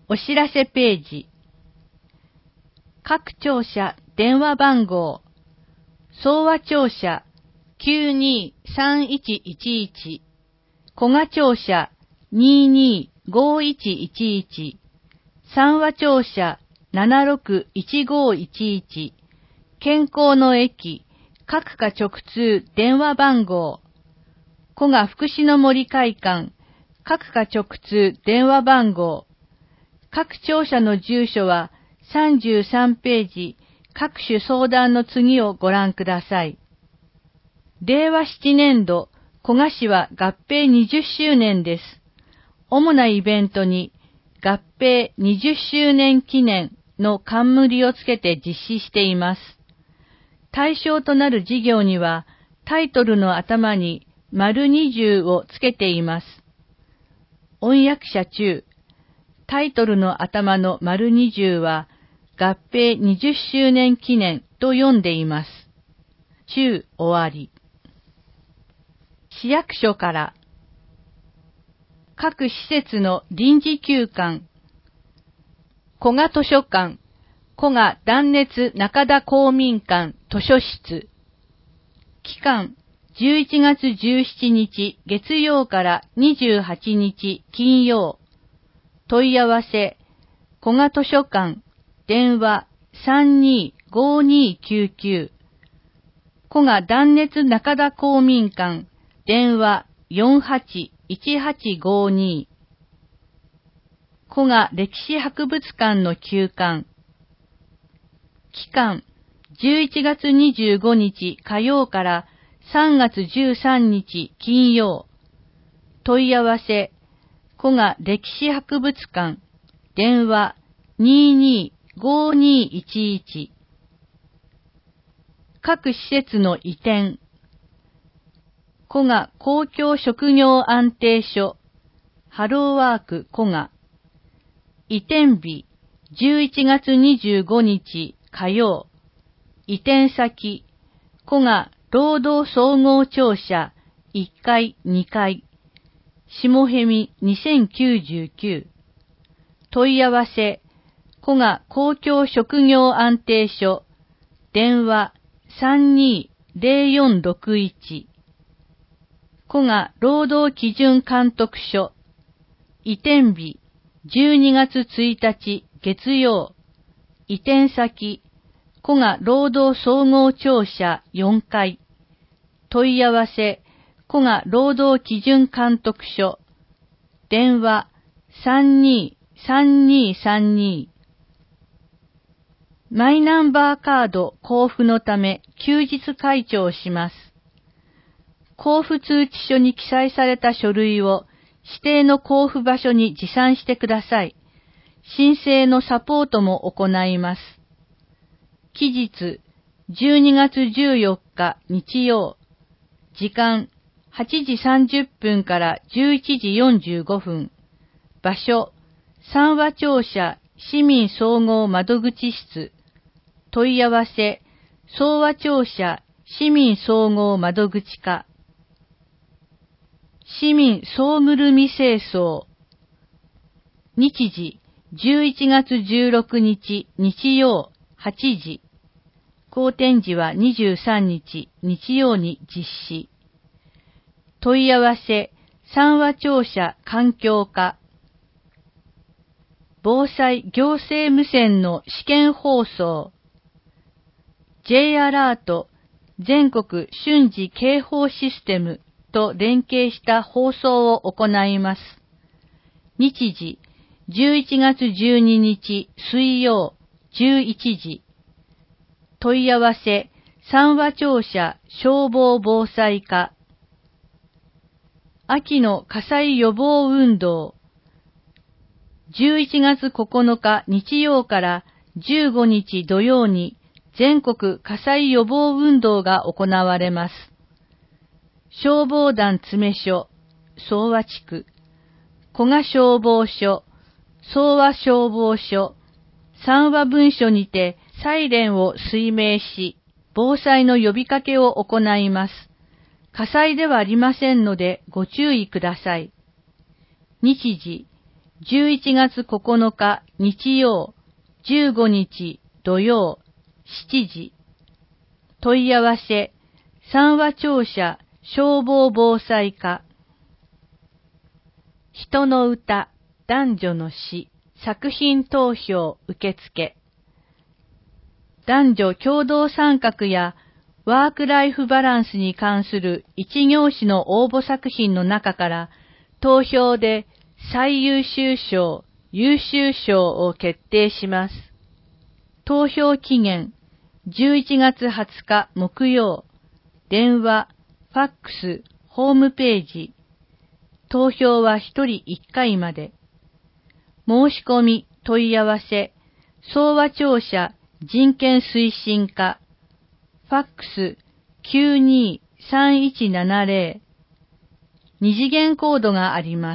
お知らせページ。各庁舎電話番号。総和庁舎923111。古賀庁舎225111。三和庁舎761511。健康の駅。各課直通電話番号。古賀福祉の森会館。各課直通電話番号。各庁舎の住所は33ページ、各種相談の次をご覧ください。令和7年度、古賀市は合併20周年です。主なイベントに、合併20周年記念の冠をつけて実施しています。対象となる事業には、タイトルの頭に丸20をつけています。音訳者中、タイトルの頭の丸20は合併20周年記念と読んでいます。中終わり。市役所から各施設の臨時休館、古賀図書館、古賀断熱中田公民館図書室。期間11月17日月曜から28日金曜。問い合わせ、古賀図書館、電話325299。古賀断熱中田公民館、電話481852。古賀歴史博物館の休館。期間、11月25日火曜から3月13日金曜。問い合わせ、古賀歴史博物館、電話225211。各施設の移転。古賀公共職業安定所、ハローワーク古賀。移転日、11月25日火曜。移転先、古賀労働総合庁舎1階2階。下辺2099。問い合わせ、古賀公共職業安定所、電話320461。古賀労働基準監督署、移転日、12月1日月曜。移転先、古賀労働総合庁舎4階。問い合わせ、古賀労働基準監督署、電話323232。マイナンバーカード交付のため休日開庁します。交付通知書に記載された書類を指定の交付場所に持参してください。申請のサポートも行います。期日、12月14日日曜。時間、8時30分から11時45分。場所、三和庁舎市民総合窓口室。問い合わせ、総和庁舎市民総合窓口課。市民総ぐるみ清掃。日時、11月16日日曜8時。公展時は23日日曜に実施。問い合わせ、三和庁舎環境課。防災行政無線の試験放送。J アラート全国瞬時警報システムと連携した放送を行います。日時、11月12日水曜11時。問い合わせ、三和庁舎消防防災課。秋の火災予防運動。11月9日日曜から15日土曜に全国火災予防運動が行われます。消防団詰所、総和地区、古賀消防署、総和消防署、三和分署にてサイレンを水鳴し、防災の呼びかけを行います。火災ではありませんのでご注意ください。日時、 11月9日日曜、15日土曜、7時。問い合わせ、三和庁舎消防防災課。人の歌、男女の詩、作品投票受付。男女共同参画やワークライフバランスに関する一行詞の応募作品の中から投票で最優秀賞、優秀賞を決定します。投票期限11月20日木曜。電話、ファックス、ホームページ。投票は1人1回まで。申し込み、問い合わせ、総和庁舎人権推進課。ファックス923170。二次元コードがあります。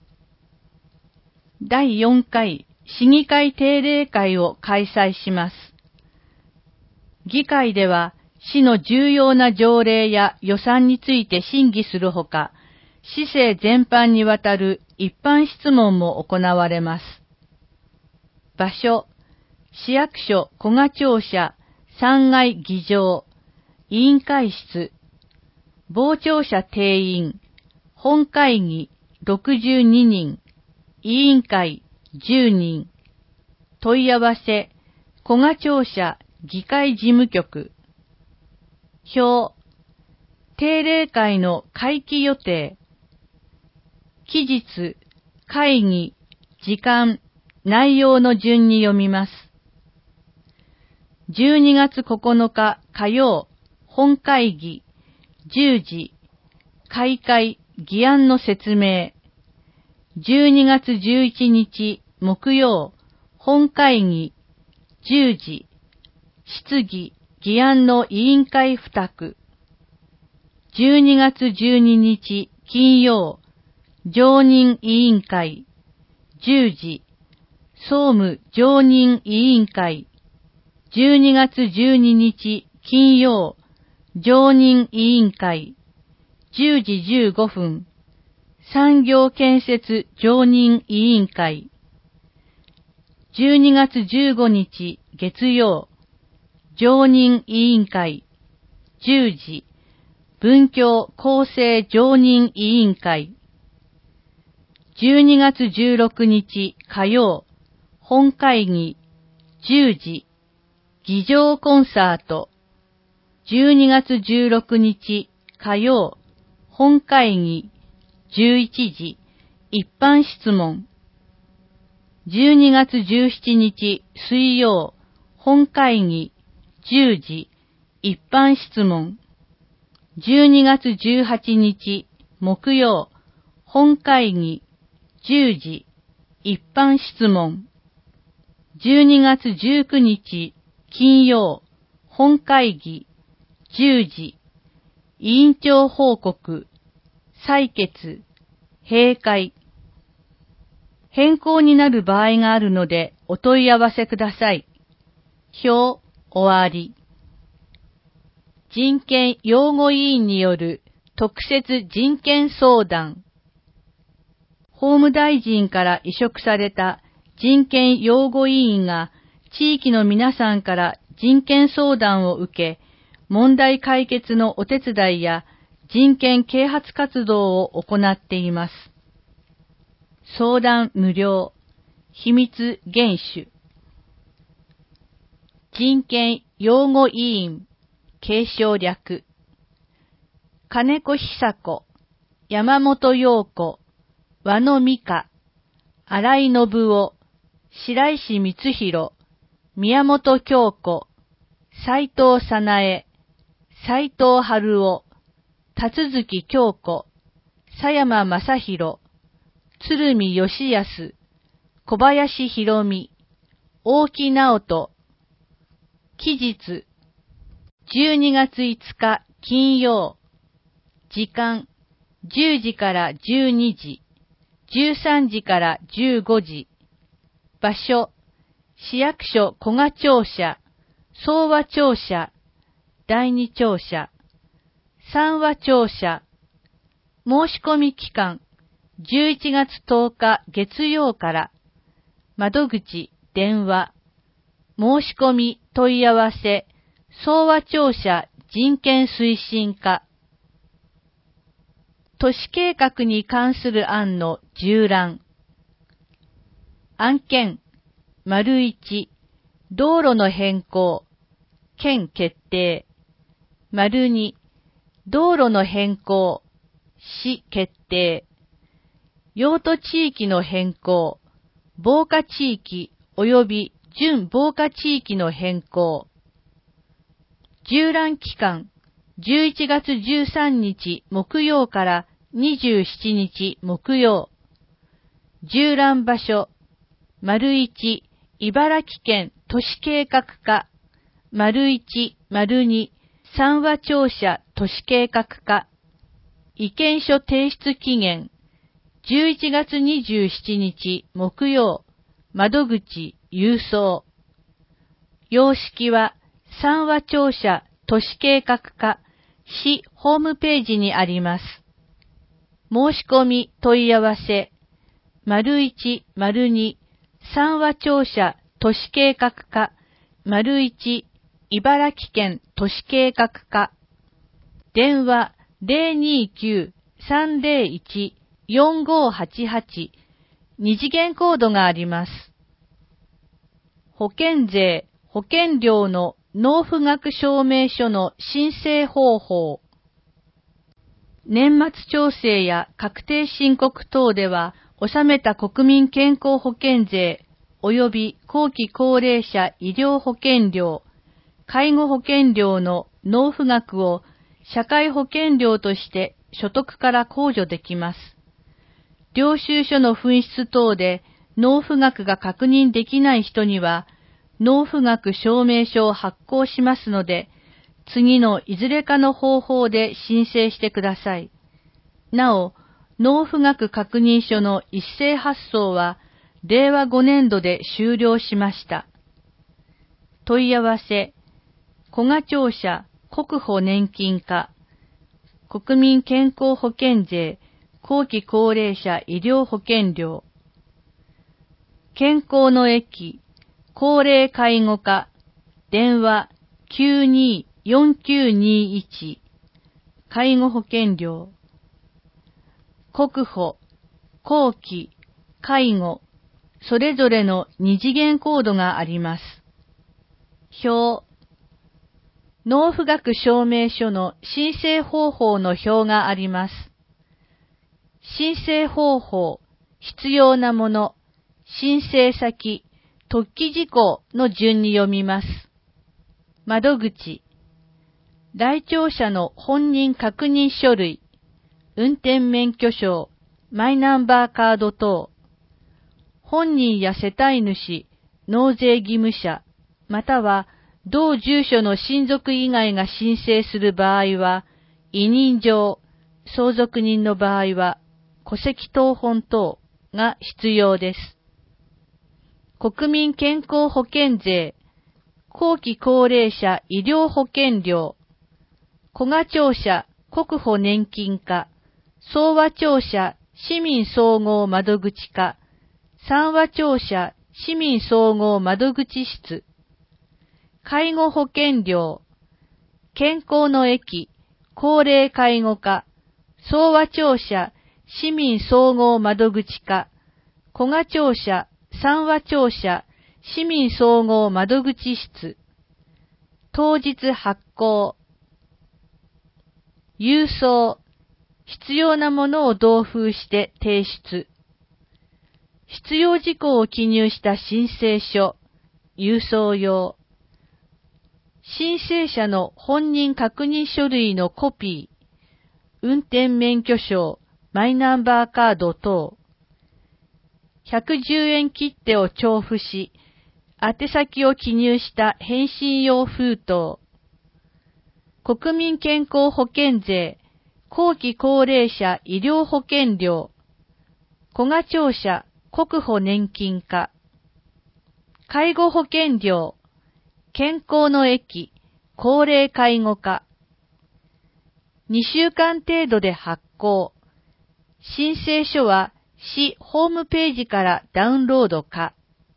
第4回市議会定例会を開催します。議会では市の重要な条例や予算について審議するほか、市政全般にわたる一般質問も行われます。場所、市役所古賀庁舎3階議場、委員会室、傍聴者定員、本会議62人、委員会10人、問い合わせ、古賀庁舎議会事務局。表、定例会の会期予定。期日、会議、時間、内容の順に読みます。12月9日火曜、本会議、10時、開会、議案の説明。12月11日木曜、本会議、10時、質疑、議案の委員会付託。12月12日金曜、常任委員会、10時、総務常任委員会。12月12日金曜、常任委員会、10時15分。産業建設常任委員会。12月15日月曜、常任委員会、10時、文教構成常任委員会。12月16日火曜、本会議、10時、議場コンサート。12月16日火曜、本会議、11時、一般質問。12月17日水曜、本会議、10時、一般質問。12月18日木曜、本会議、10時、一般質問。12月19日金曜、本会議、10時、委員長報告、採決、閉会。変更になる場合があるのでお問い合わせください。表、終わり。人権擁護委員による特設人権相談。法務大臣から委嘱された人権擁護委員が地域の皆さんから人権相談を受け、問題解決のお手伝いや人権啓発活動を行っています。相談無料、秘密厳守。人権擁護委員、継承略。金子久子、山本陽子、和野美香、新井信夫、白石光弘、宮本京子、斉藤早苗、斉藤春夫、辰月京子、佐山正宏、鶴見義康、小林博美、大木直人。期日、12月5日金曜。時間、10時から12時、13時から15時。場所、市役所古賀庁舎、総和庁舎、第二庁舎、三和庁舎。申し込み期間、 11月10日月曜から、窓口、電話、申し込み、問い合わせ、総和庁舎人権推進課。都市計画に関する案の縦覧。案件、1、道路の変更、県決定。2、道路の変更、市決定。用途地域の変更、防火地域及び準防火地域の変更。縦覧期間、11月13日木曜から27日木曜。縦覧場所、1、茨城県都市計画課、1、2、三和庁舎都市計画課。意見書提出期限、11月27日木曜、窓口郵送。様式は三和庁舎都市計画課市ホームページにあります。申し込み問い合わせ、1、2、三和庁舎都市計画課、1、茨城県都市計画課。電話029-301-4588、二次元コードがあります。保険税、保険料の納付額証明書の申請方法。年末調整や確定申告等では、納めた国民健康保険税及び後期高齢者医療保険料、介護保険料の納付額を社会保険料として所得から控除できます。領収書の紛失等で納付額が確認できない人には、納付額証明書を発行しますので、次のいずれかの方法で申請してください。なお、納付額確認書の一斉発送は、令和5年度で終了しました。問い合わせ、古賀庁舎国保年金課、国民健康保険税、後期高齢者医療保険料、健康の駅、高齢介護課、電話924921、介護保険料、国保、後期、介護、それぞれの二次元コードがあります。表、納付額証明書の申請方法の表があります。申請方法、必要なもの、申請先、特記事項の順に読みます。窓口、来庁者の本人確認書類、運転免許証、マイナンバーカード等、本人や世帯主、納税義務者、または同住所の親族以外が申請する場合は、委任状、相続人の場合は、戸籍謄本等が必要です。国民健康保険税、後期高齢者医療保険料、古賀庁舎国保年金課、総和庁舎市民総合窓口課、三和庁舎市民総合窓口室、介護保険料、健康の駅、高齢介護課、総和庁舎市民総合窓口課、古賀庁舎三和庁舎市民総合窓口室、当日発行、郵送、必要なものを同封して提出、必要事項を記入した申請書、郵送用、申請者の本人確認書類のコピー、運転免許証、マイナンバーカード等、110円切手を調布し、宛先を記入した返信用封筒、国民健康保険税、後期高齢者医療保険料、古賀庁舎国保年金課、介護保険料、健康の駅、高齢介護課、2週間程度で発行、 申請書は市ホームページからダウンロードか。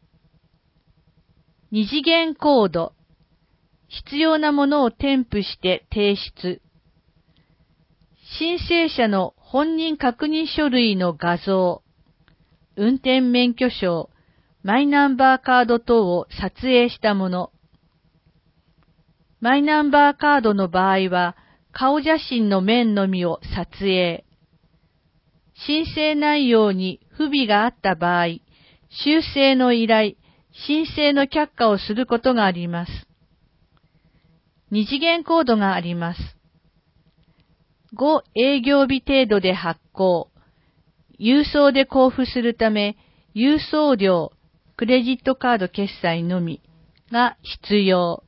二次元コード。必要なものを添付して提出。申請者の本人確認書類の画像、運転免許証、マイナンバーカード等を撮影したもの。マイナンバーカードの場合は、顔写真の面のみを撮影。申請内容に不備があった場合、修正の依頼、申請の却下をすることがあります。二次元コードがあります。5営業日程度で発行。郵送で交付するため、郵送料、クレジットカード決済のみが必要。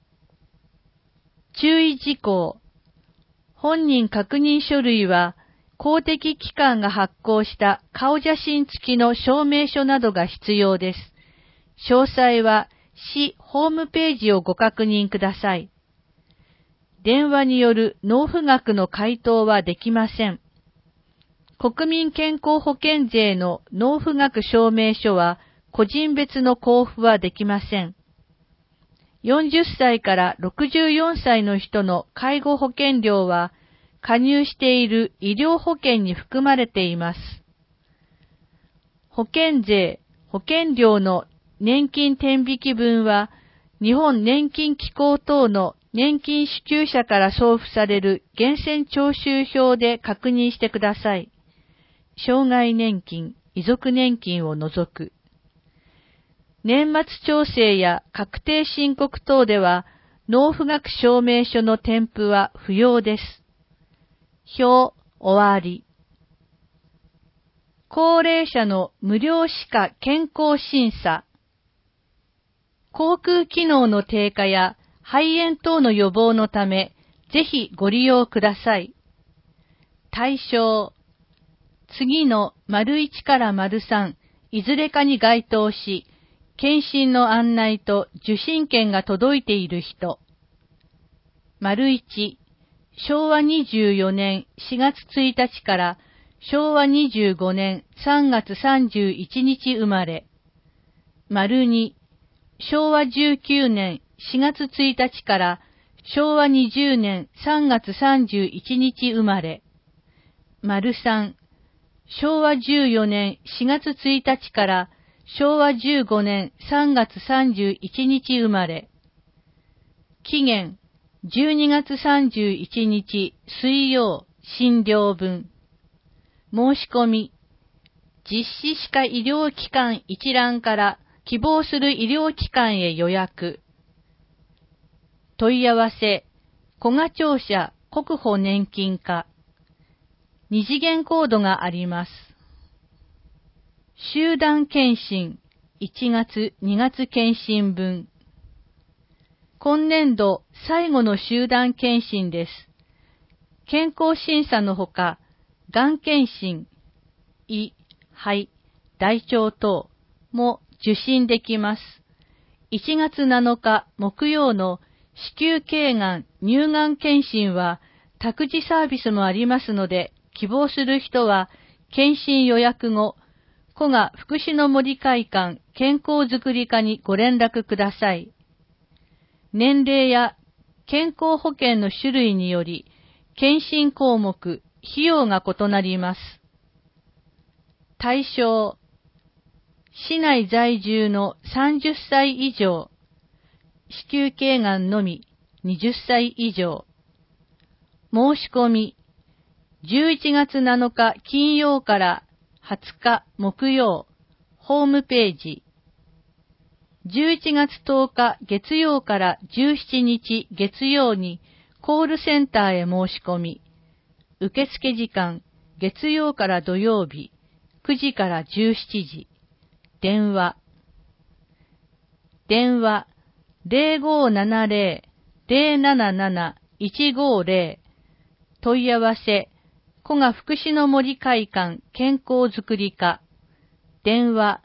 注意事項。本人確認書類は、公的機関が発行した顔写真付きの証明書などが必要です。詳細は市ホームページをご確認ください。電話による納付額の回答はできません。国民健康保険税の納付額証明書は個人別の交付はできません。40歳から64歳の人の介護保険料は加入している医療保険に含まれています。保険税、保険料の年金転引分は日本年金機構等の年金支給者から送付される源泉徴収票で確認してください。障害年金、遺族年金を除く。年末調整や確定申告等では納付額証明書の添付は不要です。表終わり。高齢者の無料歯科健康審査。口腔機能の低下や肺炎等の予防のため、ぜひご利用ください。対象。次の①から③、いずれかに該当し、検診の案内と受診券が届いている人。①、昭和24年4月1日から昭和25年3月31日生まれ。②、昭和19年4月1日から昭和20年3月31日生まれ。③、昭和14年4月1日から昭和15年3月31日生まれ。期限、12月31日水曜診療分。申し込み。実施歯科医療機関一覧から希望する医療機関へ予約。問い合わせ。古賀庁舎国保年金課。二次元コードがあります。集団検診。1月2月検診分。今年度最後の集団検診です。健康審査のほか、がん検診、胃、肺、大腸等も受診できます。1月7日木曜の子宮頸がん乳がん検診は託児サービスもありますので、希望する人は検診予約後、古賀福祉の森会館健康づくり課にご連絡ください。年齢や健康保険の種類により、検診項目、費用が異なります。対象、市内在住の30歳以上、子宮頸がんのみ20歳以上。申し込み、11月7日金曜から20日木曜、ホームページ。11月10日月曜から17日月曜にコールセンターへ申し込み、受付時間月曜から土曜日9時から17時、電話 0570-077-150 問い合わせ古賀福祉の森会館健康づくり課電話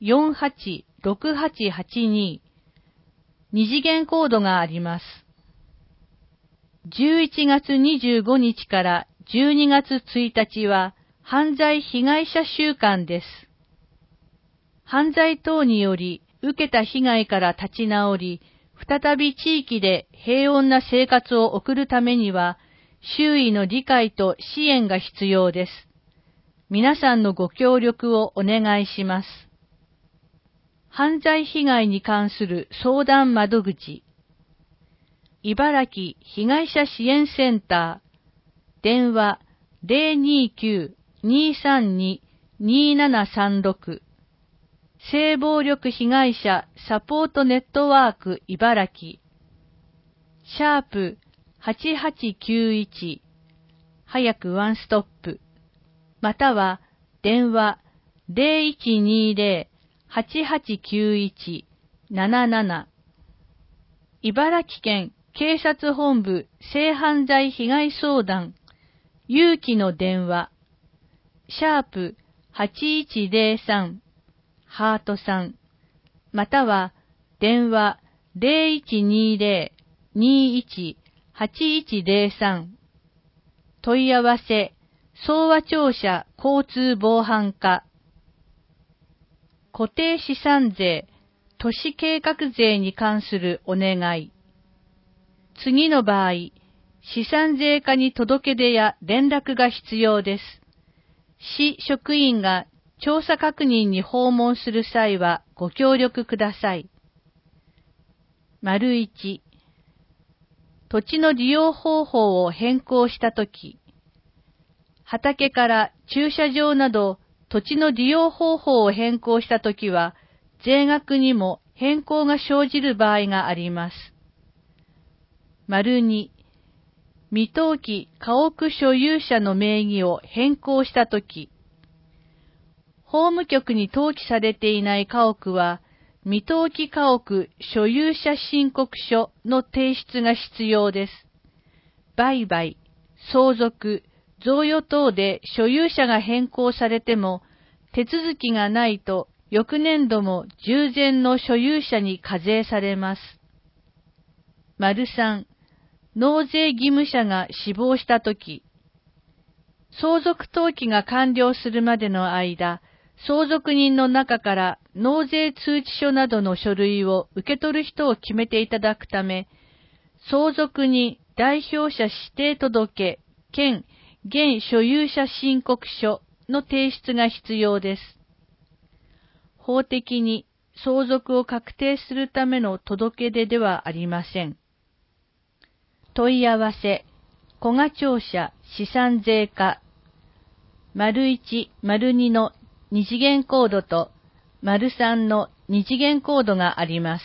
486882二次元コードがあります。11月25日から12月1日は犯罪被害者週間です。犯罪等により受けた被害から立ち直り、再び地域で平穏な生活を送るためには、周囲の理解と支援が必要です。皆さんのご協力をお願いします。犯罪被害に関する相談窓口。茨城被害者支援センター。電話029-232-2736。性暴力被害者サポートネットワーク茨城。#8891。早くワンストップ。または、電話0120-8891-77。茨城県警察本部性犯罪被害相談。勇気の電話。#8103。ハートさん。または、電話0120-21-8103。問い合わせ、総和庁舎交通防犯課。固定資産税、都市計画税に関するお願い。次の場合、資産税課に届け出や連絡が必要です。市職員が調査確認に訪問する際はご協力ください。1、土地の利用方法を変更したとき、畑から駐車場など土地の利用方法を変更したときは、税額にも変更が生じる場合があります。2、未登記家屋所有者の名義を変更したとき、法務局に登記されていない家屋は、未登記家屋所有者申告書の提出が必要です。売買、相続、贈与等で所有者が変更されても、手続きがないと翌年度も従前の所有者に課税されます。3、納税義務者が死亡したとき、相続登記が完了するまでの間、相続人の中から納税通知書などの書類を受け取る人を決めていただくため、相続人代表者指定届兼現所有者申告書の提出が必要です。法的に相続を確定するための届け出ではありません。問い合わせ、古賀庁舎資産税課、01、02の2次元コードと03の2次元コードがあります。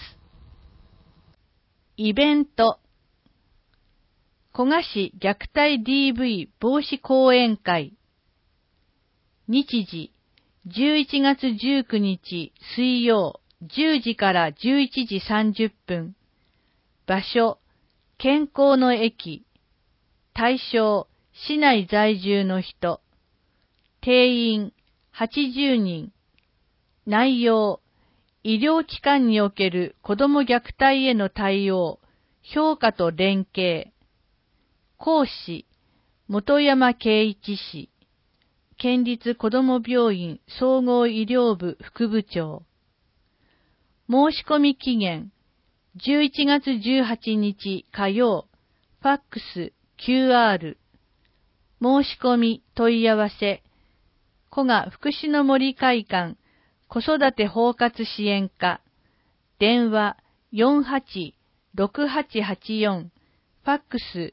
イベント、古賀市虐待 DV 防止講演会。日時、11月19日水曜10時から11時30分。場所、健康の駅。対象、市内在住の人。定員、80人。内容、医療機関における子ども虐待への対応、評価と連携。講師、本山圭一氏。県立子ども病院総合医療部副部長。申し込み期限、11月18日火曜、ファックス QR。申し込み問い合わせ、古賀福祉の森会館子育て包括支援課、電話48-6884、ファックス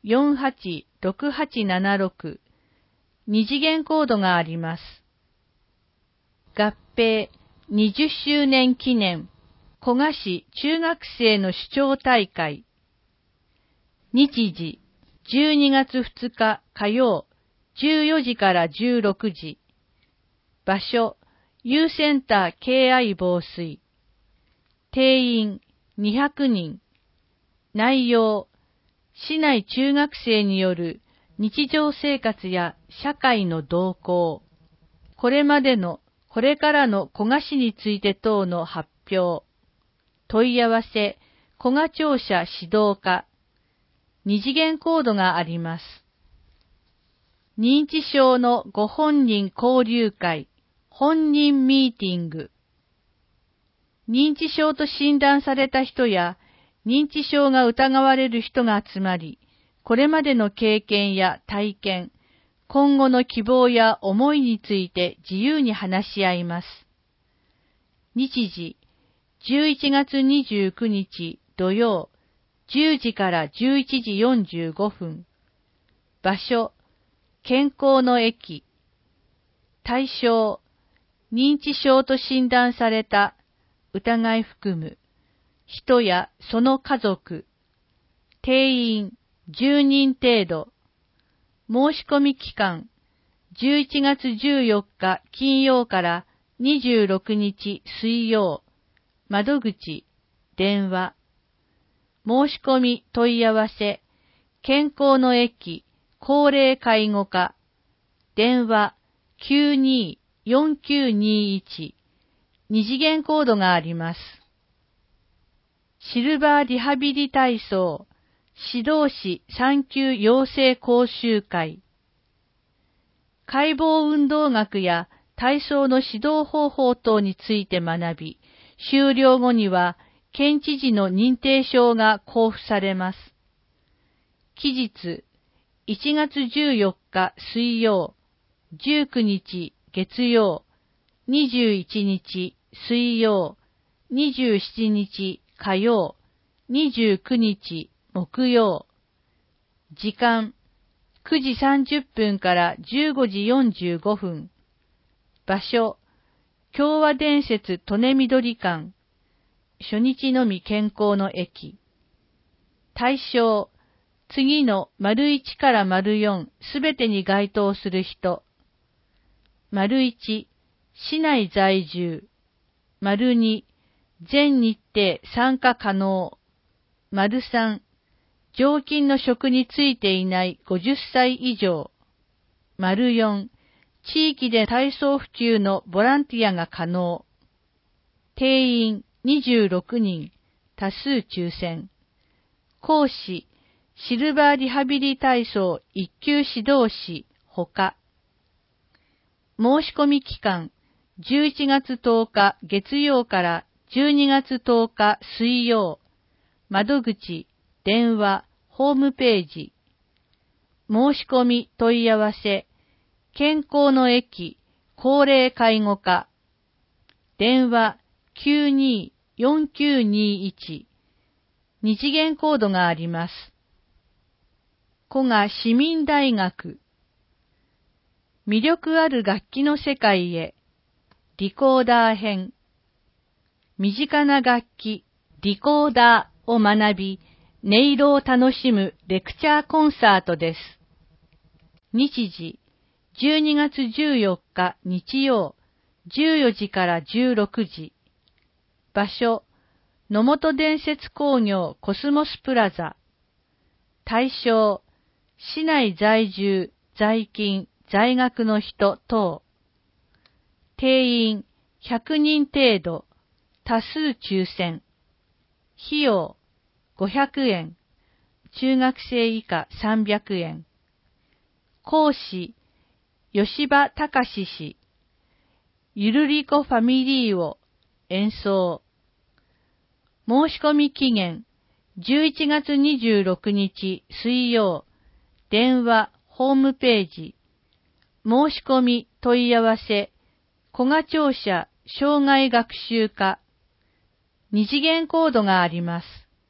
48-6876、二次元コードがあります。合併20周年記念古賀市中学生の主張大会。日時12月2日火曜14時から16時。場所、Uセンター敬愛防水。定員200人。内容、市内中学生による日常生活や社会の動向、これまでのこれからの古賀市について等の発表。問い合わせ、古賀庁舎指導課。二次元コードがあります。 認知症のご本人交流会、本人ミーティング。認知症と診断された人や、認知症が疑われる人が集まり、これまでの経験や体験、今後の希望や思いについて自由に話し合います。日時、11月29日土曜、10時から11時45分。場所、健康の駅。対象、認知症と診断された、疑い含む、人やその家族。定員、10人程度。申し込み期間、11月14日金曜から26日水曜。窓口、電話。申し込み問い合わせ、健康の駅、高齢介護課。電話、92-4921。二次元コードがあります。シルバーリハビリ体操、指導士3級養成講習会。解剖運動学や体操の指導方法等について学び、終了後には県知事の認定証が交付されます。期日、1月14日水曜、19日月曜、21日水曜、27日火曜、29日木曜。時間、9時30分から15時45分。場所、共和伝説利根緑館。初日のみ健康の駅。対象、次の1から4すべてに該当する人。1、市内在住。2、全日程参加可能。3、常勤の職についていない50歳以上。4、地域で体操普及のボランティアが可能。定員26人、多数抽選。講師、シルバーリハビリ体操1級指導士、ほか。申し込み期間、11月10日月曜から12月10日水曜。窓口、電話、ホームページ。申し込み問い合わせ、健康の駅、高齢介護課。電話、92-4921。二次元コードがあります。古賀市民大学。魅力ある楽器の世界へ。リコーダー編。身近な楽器、リコーダーを学び、音色を楽しむレクチャーコンサートです。日時、12月14日日曜、14時から16時。場所、野本伝説工業コスモスプラザ。対象、市内在住、在勤、在学の人等。定員100人程度、多数抽選。費用500円、中学生以下300円。講師、吉場隆氏。ゆるりこファミリーを演奏。申し込み期限、11月26日水曜。電話、ホームページ。申し込み、問い合わせ。古賀庁舎、障害学習課。二次元コードがあります。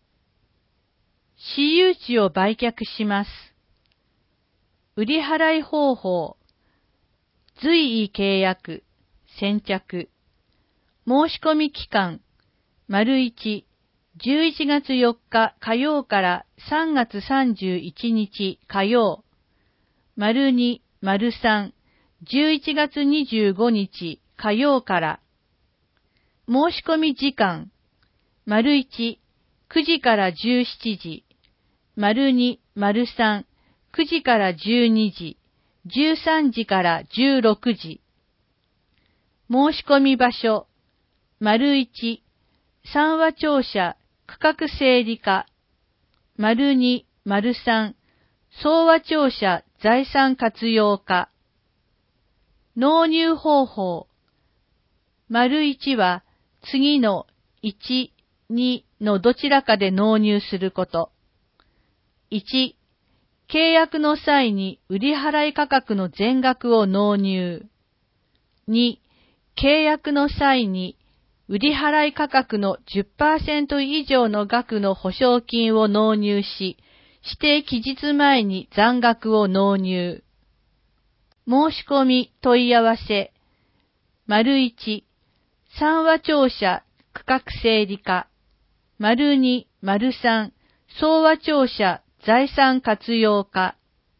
私有地を売却します。売り払い方法。随意契約、先着。申し込み期間、1、11月4日火曜から3月31日火曜。2、3、11月25日火曜から。申し込み時間、1、9時から17時。2、3、9時から12時。13時から16時。申し込み場所、1、三和庁舎区画整理課。2、3、総和庁舎財産活用化。納入方法。1は次の1、2のどちらかで納入すること。1、契約の際に売払価格の全額を納入。2、契約の際に売払価格の 10% 以上の額の保証金を納入し、指定期日前に残額を納入。申し込み問い合わせ。1、三和庁舎区画整理課。2、3、総和庁舎財産活用課。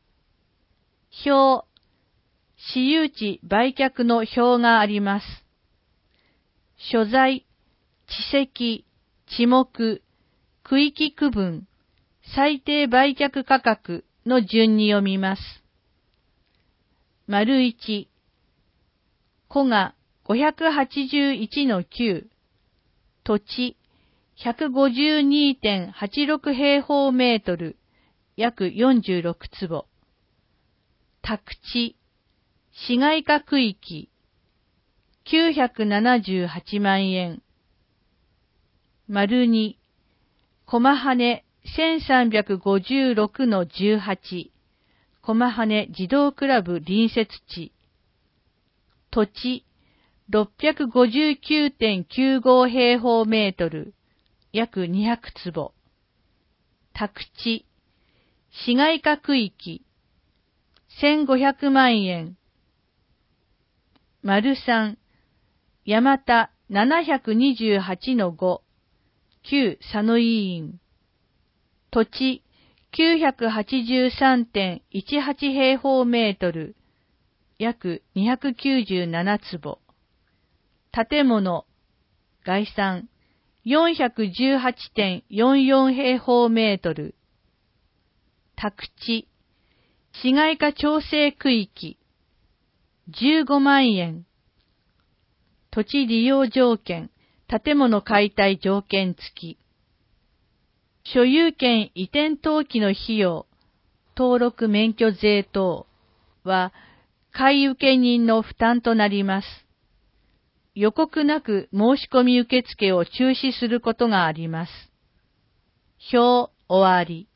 表。私有地売却の表があります。所在、地籍、地目、区域区分、最低売却価格の順に読みます。1、戸が581-9、土地 152.86 平方メートル、約46坪。宅地、市街化区域、978万円。2、駒羽1356-18、駒羽児童クラブ隣接地。土地、659.95 平方メートル、約200坪。宅地、市街化区域、1500万円。3、山田728-5、旧佐野医院。土地、983.18 平方メートル、約297坪。建物、概算、418.44 平方メートル。宅地、市街化調整区域、15万円。土地利用条件、建物解体条件付き。所有権移転登記の費用、登録免許税等は、買受人の負担となります。予告なく申し込み受付を中止することがあります。表終わり。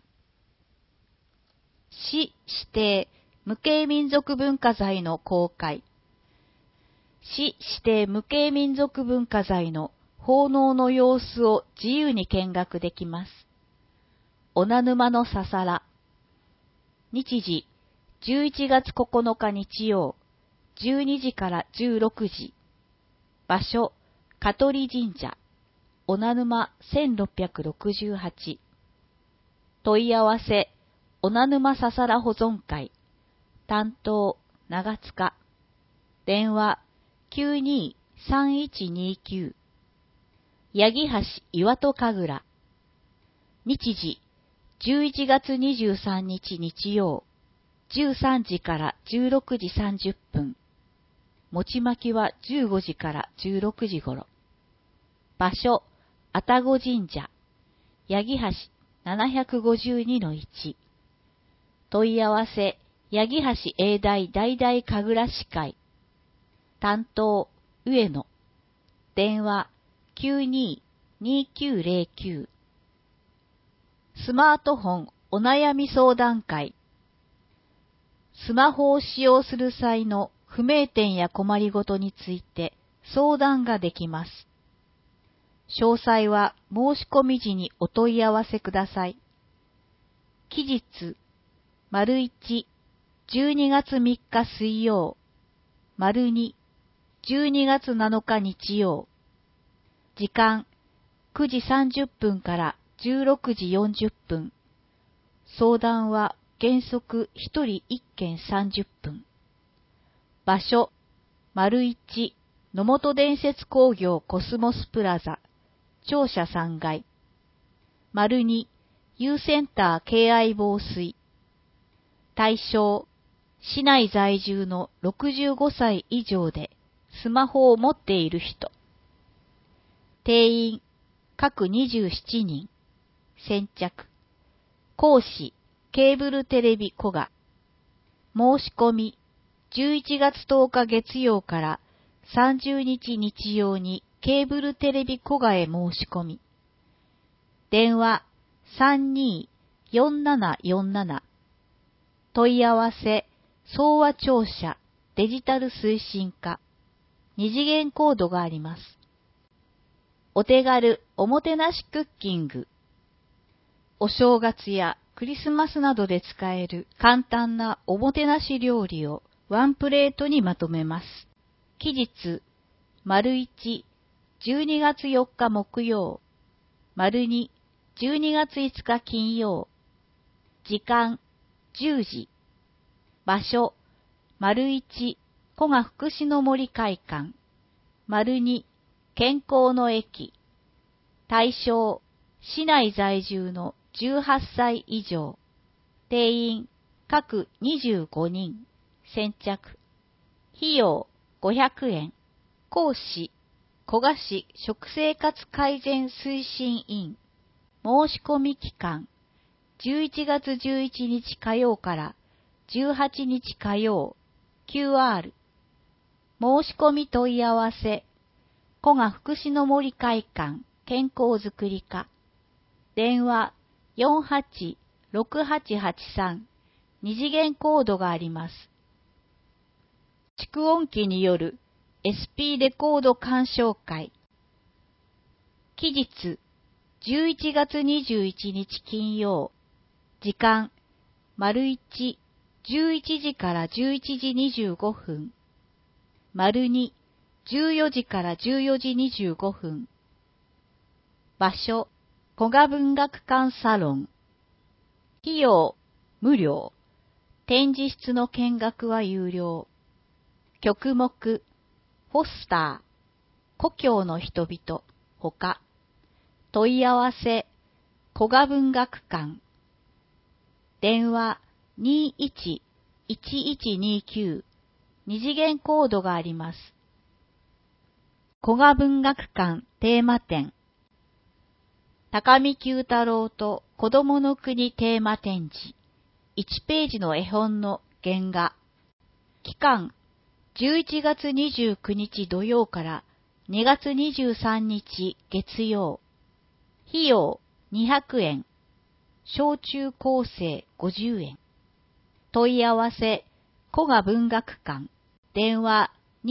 市指定無形民族文化財の公開。市指定無形民族文化財の奉納の様子を自由に見学できます。小名沼のささら。日時、11月9日日曜、12時から16時。場所、香取神社。小名沼1668。問い合わせ、小名沼ささら保存会。担当、長塚。電話、92-3129。八木橋岩戸神楽。日時、11月23日日曜、13時から16時30分。餅巻きは15時から16時頃。場所、愛宕神社。八木橋752-1。問い合わせ、八木橋永大大々神楽司会。担当、上野。電話、92-2909。スマートフォンお悩み相談会。スマホを使用する際の不明点や困りごとについて相談ができます。詳細は申し込み時にお問い合わせください。期日、1、12月3日水曜、2、12月7日日曜。時間、9時30分から16時40分。相談は原則1人1件30分。場所、1、野本伝説工業コスモスプラザ、庁舎3階。2、Uセンター敬愛防水。対象、市内在住の65歳以上でスマホを持っている人。定員、各27人。先着。講師、ケーブルテレビ古賀。 申し込み、11月10日月曜から30日日曜にケーブルテレビ古賀へ申し込み。電話324747。問い合わせ、総和庁舎、デジタル推進課。二次元コードがあります。お手軽おもてなしクッキング。お正月やクリスマスなどで使える簡単なおもてなし料理をワンプレートにまとめます。期日、1、12月4日木曜、2、12月5日金曜、時間、10時、場所、1、古賀福祉の森会館、2、健康の駅、対象、市内在住の18歳以上、定員、各25人、先着、費用、500円、講師、古賀市食生活改善推進員、申し込み期間、11月11日火曜から18日火曜、QR、申し込み問い合わせ、古賀福祉の森会館健康づくり課、電話486883、二次元コードがあります。蓄音機による SP レコード鑑賞会。期日、11月21日金曜。時間、1、11時から11時25分。2、14時から14時25分。場所、古賀文学館サロン。費用、無料。展示室の見学は有料。曲目、フォスター、故郷の人々、ほか。問い合わせ、古賀文学館。電話211129、二次元コードがあります。古賀文学館テーマ展。高見九太郎と子供の国テーマ展示。1ページの絵本の原画。期間、11月29日土曜から2月23日月曜。費用200円。小中高生50円。問い合わせ、古賀文学館。電話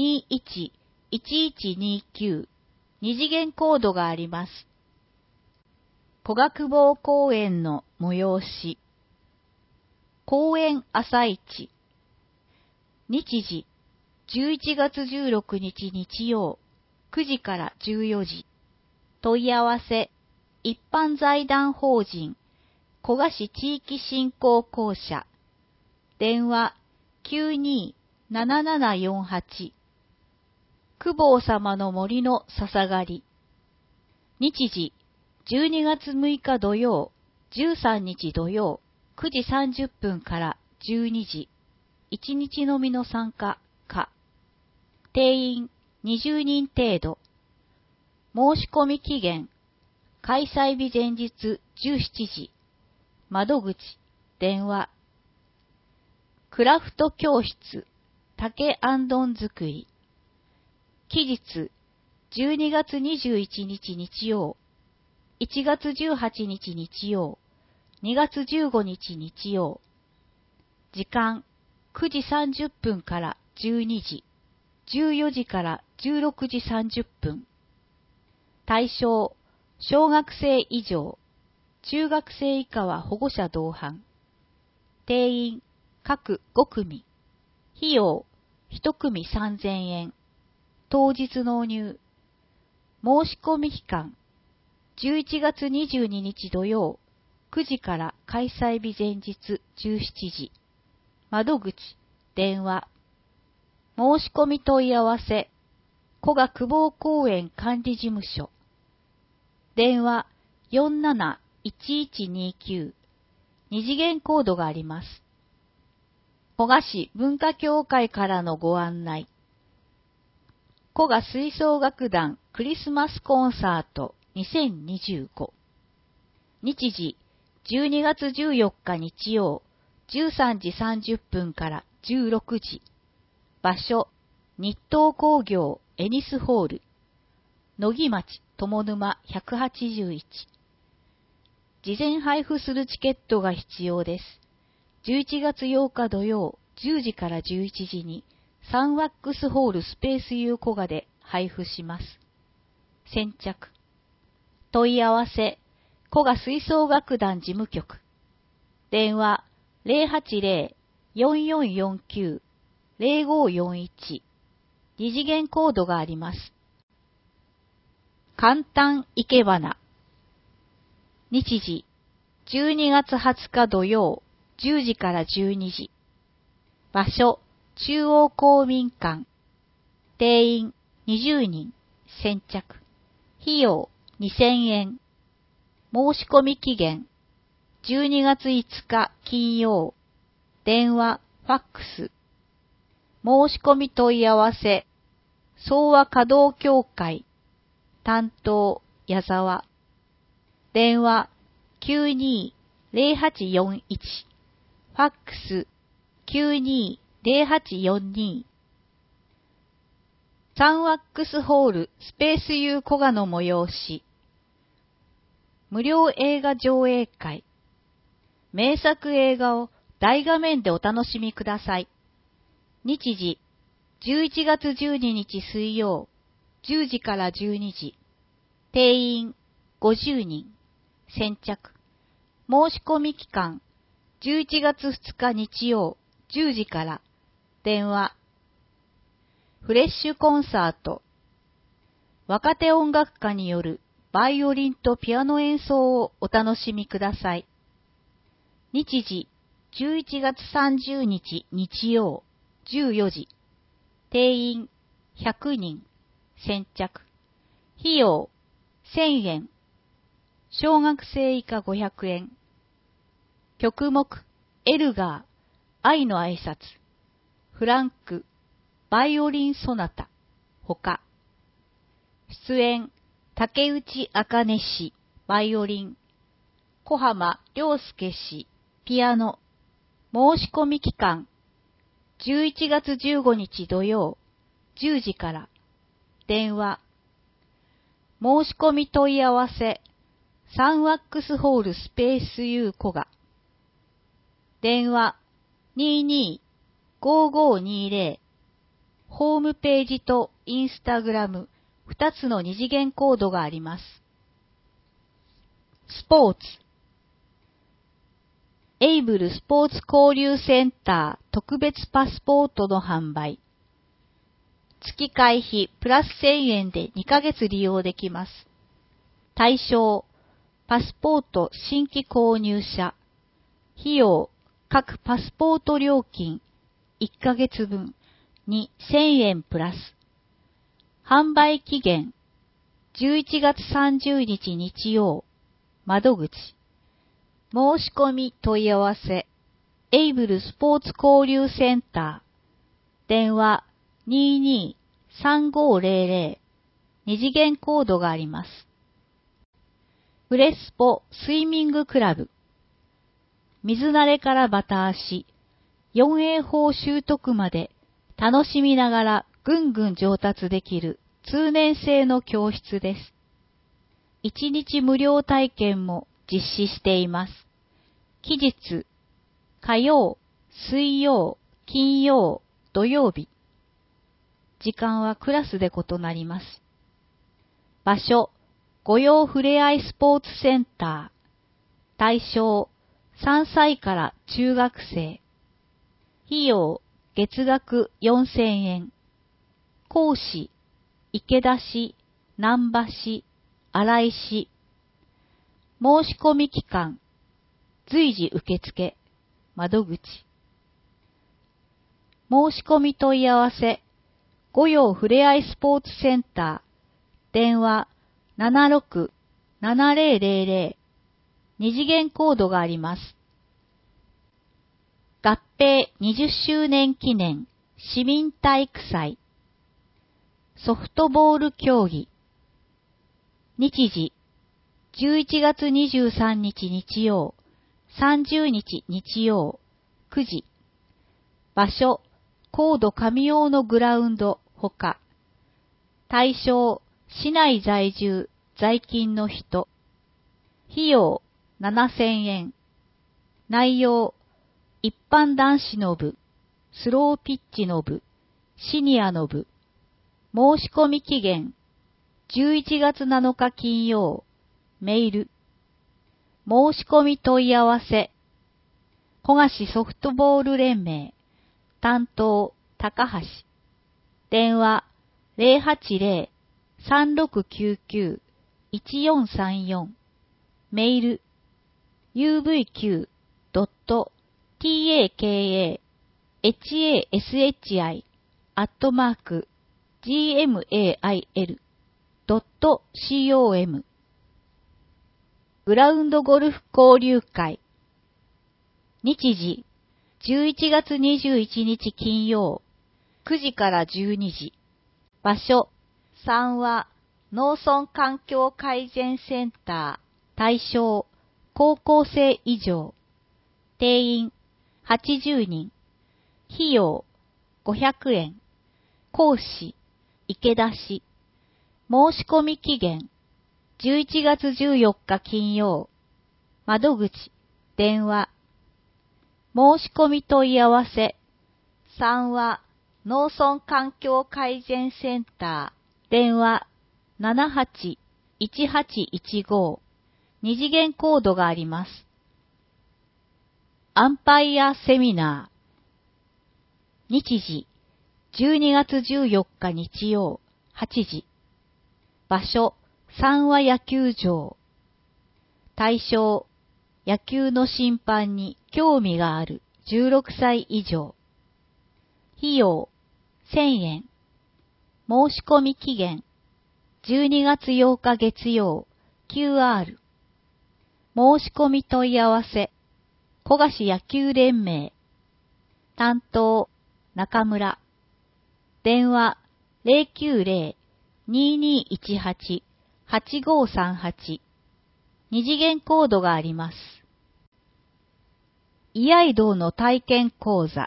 211129。二次元コードがあります。古賀久保公園の催し。公園朝市。日時、11月16日日曜、9時から14時。問い合わせ、一般財団法人、古賀市地域振興公社。電話、927748。久保様の森の笹狩り。日時、12月6日土曜、13日土曜、9時30分から12時。1日のみの参加、か。定員20人程度。申し込み期限。開催日前日17時。窓口、電話。クラフト教室、竹あんどん作り。期日、12月21日日曜、1月18日日曜、2月15日日曜。時間、9時30分から12時、14時から16時30分。対象、小学生以上、中学生以下は保護者同伴。定員、各5組。費用、1組3000円。当日納入。申し込み期間、11月22日土曜、9時から開催日前日17時。窓口、電話。申し込み問い合わせ、古賀久保公園管理事務所。電話471129。二次元コードがあります。古賀市文化協会からのご案内。古賀吹奏楽団クリスマスコンサート2025。日時12月14日日曜13時30分から 16時。場所、日東工業エニスホール。野木町友沼181。事前配布するチケットが必要です。11月8日土曜10時から11時にサンワックスホールスペース U 小賀で配布します。先着。問い合わせ、小賀吹奏楽団事務局。電話080-4449-0541。二次元コードがあります。簡単生け花。日時、12月20日土曜、10時から12時。場所、中央公民館。定員、20人。先着。費用、2000円。申し込み期限、12月5日金曜。電話、ファックス。申し込み問い合わせ、総和稼働協会。担当、矢沢。電話、92-0841。ファックス、92-0842。サンワックスホールスペース U 小賀の催し。無料映画上映会。名作映画を大画面でお楽しみください。日時、11月12日水曜、10時から12時。定員、50人。先着。申し込み期間、11月2日日曜、10時から。電話。フレッシュコンサート。若手音楽家によるバイオリンとピアノ演奏をお楽しみください。日時、11月30日日曜、14時。定員、100人。先着。費用、1000円。小学生以下500円。曲目、エルガー、愛の挨拶。フランク、バイオリンソナタ、ほか。出演、竹内茜氏、バイオリン。小浜良介氏、ピアノ。申し込み期間、11月15日土曜、10時から。電話。申し込み問い合わせ、サンワックスホールスペース U 小賀。電話、22-5520。ホームページとインスタグラム、2つの二次元コードがあります。スポーツ。エイブルスポーツ交流センター特別パスポートの販売。月会費プラス1000円で2ヶ月利用できます。対象、パスポート新規購入者。費用、各パスポート料金1ヶ月分に1000円プラス。販売期限、11月30日日曜。窓口。申し込み問い合わせ、エイブルスポーツ交流センター。電話、22-3500。二次元コードがあります。フレスポスイミングクラブ。水慣れからバタ足、4A 法習得まで楽しみながらぐんぐん上達できる通年制の教室です。1日無料体験も実施しています。期日、火曜、水曜、金曜、土曜日。時間はクラスで異なります。場所、御用ふれあいスポーツセンター。対象、3歳から中学生。費用、月額4000円。講師、池田市、南波市、新井市。申し込み期間、随時受付、窓口。申し込み問い合わせ、御用ふれあいスポーツセンター。電話、76-7000。二次元コードがあります。合併20周年記念市民体育祭。ソフトボール競技。日時、11月23日日曜、30日日曜、9時。 場所、高度上用のグラウンドほか、対象、市内在住、在勤の人。費用、7000円。内容、一般男子の部、スローピッチの部、シニアの部。申し込み期限、11月7日金曜。メール。申し込み問い合わせ。古賀市ソフトボール連盟。担当、高橋。電話、080-3699-1434。メール、uvq.takahashi@gmail.com。グラウンドゴルフ交流会。日時、11月21日金曜、9時から12時。場所、3は、農村環境改善センター。対象、高校生以上。定員、80人。費用、500円。講師、池田氏。申し込み期限、11月14日金曜。窓口、電話。申し込み問い合わせ。3は、農村環境改善センター。電話、78-1815。二次元コードがあります。アンパイアセミナー。日時、12月14日日曜、8時。場所、三和野球場。対象、野球の審判に興味がある16歳以上。費用、1000円。申し込み期限、12月8日月曜、QR。申し込み問い合わせ、古賀市野球連盟。担当、中村。電話、090-2218-8538。二次元コードがあります。居合道の体験講座。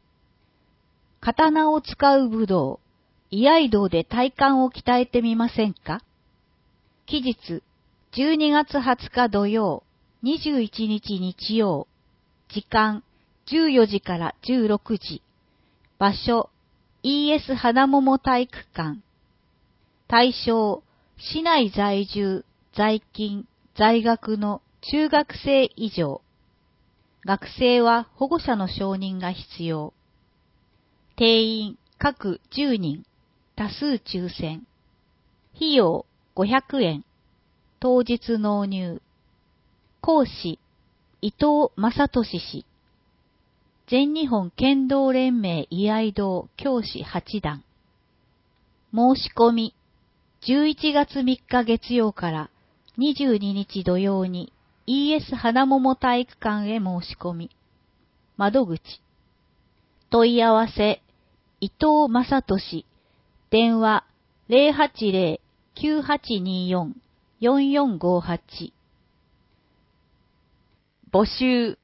刀を使う武道、居合道で体幹を鍛えてみませんか？期日、12月20日土曜、21日日曜。時間、14時から16時。場所、ES 花桃体育館。対象、市内在住、在勤、在学の中学生以上。学生は保護者の承認が必要。定員、各10人。多数抽選。費用、500円。当日納入。講師、伊藤正俊氏。全日本剣道連盟居合道教師8段。申し込み、11月3日月曜から22日土曜に ES 花桃体育館へ申し込み。窓口。問い合わせ、伊藤正俊。電話、080-9824-4458。 募集。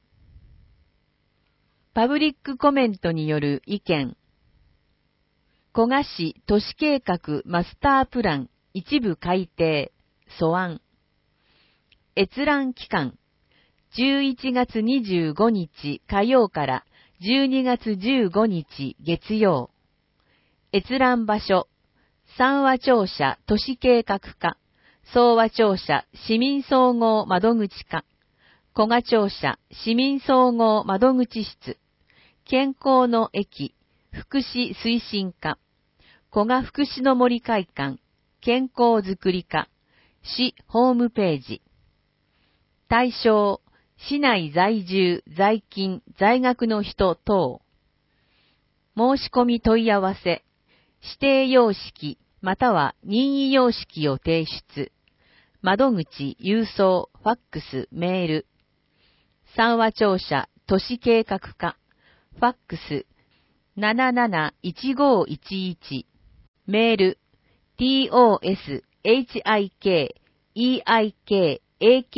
パブリックコメントによる意見。古賀市都市計画マスタープラン一部改定、素案。閲覧期間、11月25日火曜から12月15日月曜。閲覧場所、三和庁舎都市計画課、総和庁舎市民総合窓口課、古賀庁舎市民総合窓口室、健康の駅、福祉推進課、古賀福祉の森会館、健康づくり課、市ホームページ。対象、市内在住、在勤、在学の人等。申し込み問い合わせ、指定様式または任意様式を提出。窓口、郵送、ファックス、メール。三和庁舎、都市計画課。ファックス、771511。メー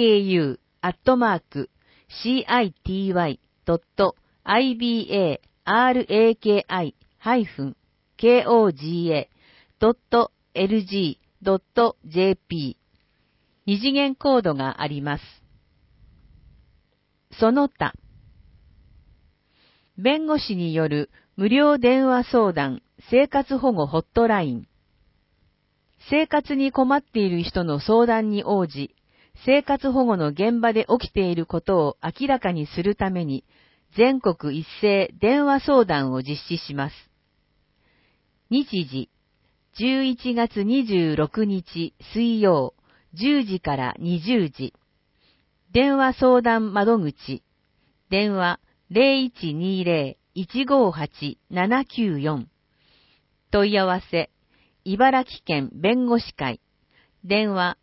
ル、toshikeikaku@city.iba raki-koga.lg.jp 二次元コードがあります。その他、弁護士による無料電話相談生活保護ホットライン。生活に困っている人の相談に応じ、生活保護の現場で起きていることを明らかにするために、全国一斉電話相談を実施します。日時、11月26日水曜、10時から20時。電話相談窓口。電話 0120-158-794。問い合わせ、茨城県弁護士会。電話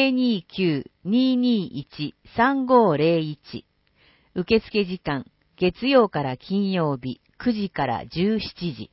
029-221-3501。受付時間、月曜から金曜日9時から17時。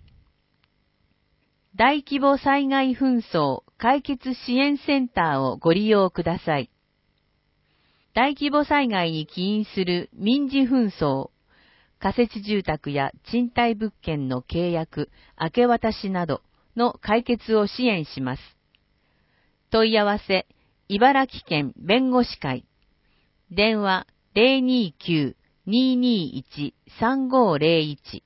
大規模災害紛争解決支援センターをご利用ください。大規模災害に起因する民事紛争、仮設住宅や賃貸物件の契約、明け渡しなどの解決を支援します。問い合わせ、茨城県弁護士会。電話 029-221-3501。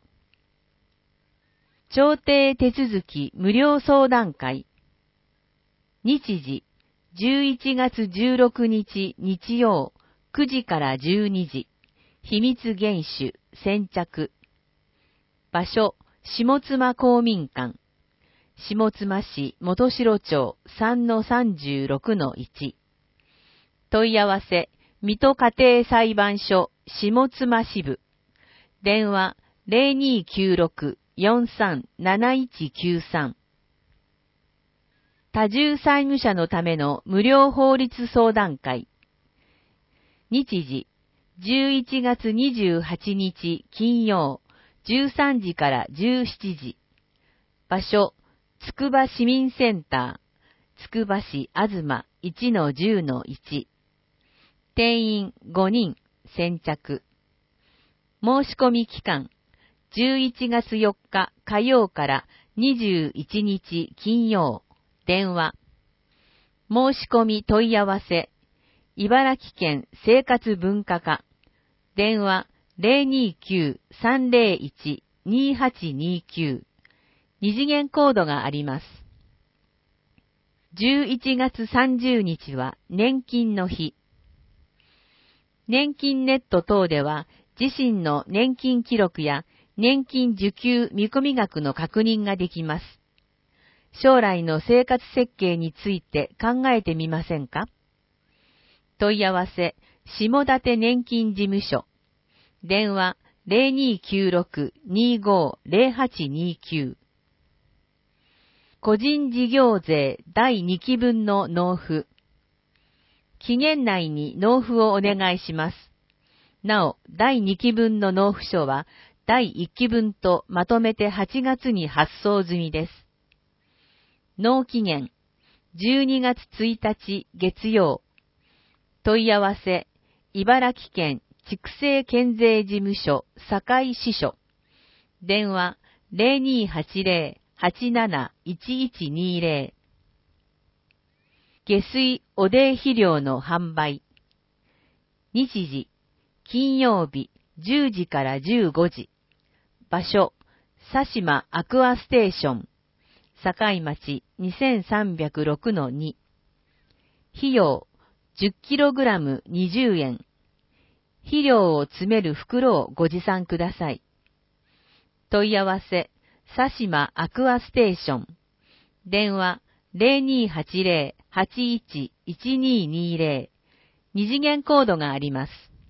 調停手続き無料相談会。日時、11月16日日曜、9時から12時。秘密厳守、先着。場所、下妻公民館。下妻市元城町 3-36-1。問い合わせ、水戸家庭裁判所下妻支部。電話 0296-437193。多重債務者のための無料法律相談会。日時、11月28日金曜、13時から17時。場所、つくば市民センター、つくば市あずま 1-10-1。定員5人、先着。申し込み期間、11月4日火曜から21日金曜。電話。申し込み問い合わせ。茨城県生活文化課。電話 029-301-2829。二次元コードがあります。11月30日は年金の日。年金ネット等では自身の年金記録や年金受給見込み額の確認ができます。将来の生活設計について考えてみませんか？問い合わせ、下館年金事務所。電話0296-250829。個人事業税第2期分の納付。期限内に納付をお願いします。なお、第2期分の納付書は第1期分とまとめて8月に発送済みです。納期限、12月1日月曜。問い合わせ、茨城県畜生県税事務所堺支所。電話0280-871120。下水汚泥肥料の販売。日時、金曜日10時から15時。場所、佐島アクアステーション。堺町 2306-2。費用 10kg 20円。肥料を詰める袋をご持参ください。問い合わせ、佐島アクアステーション。電話0280-811220。二次元コードがあります。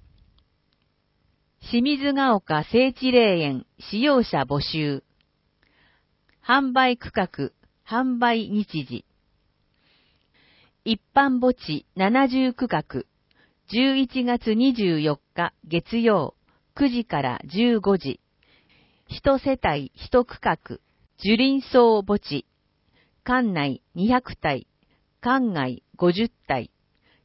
清水ヶ丘聖地霊園使用者募集。販売区画、販売日時。一般墓地70区画、11月24日月曜、9時から15時。一世帯一区画、樹林荘墓地。館内200体、館外50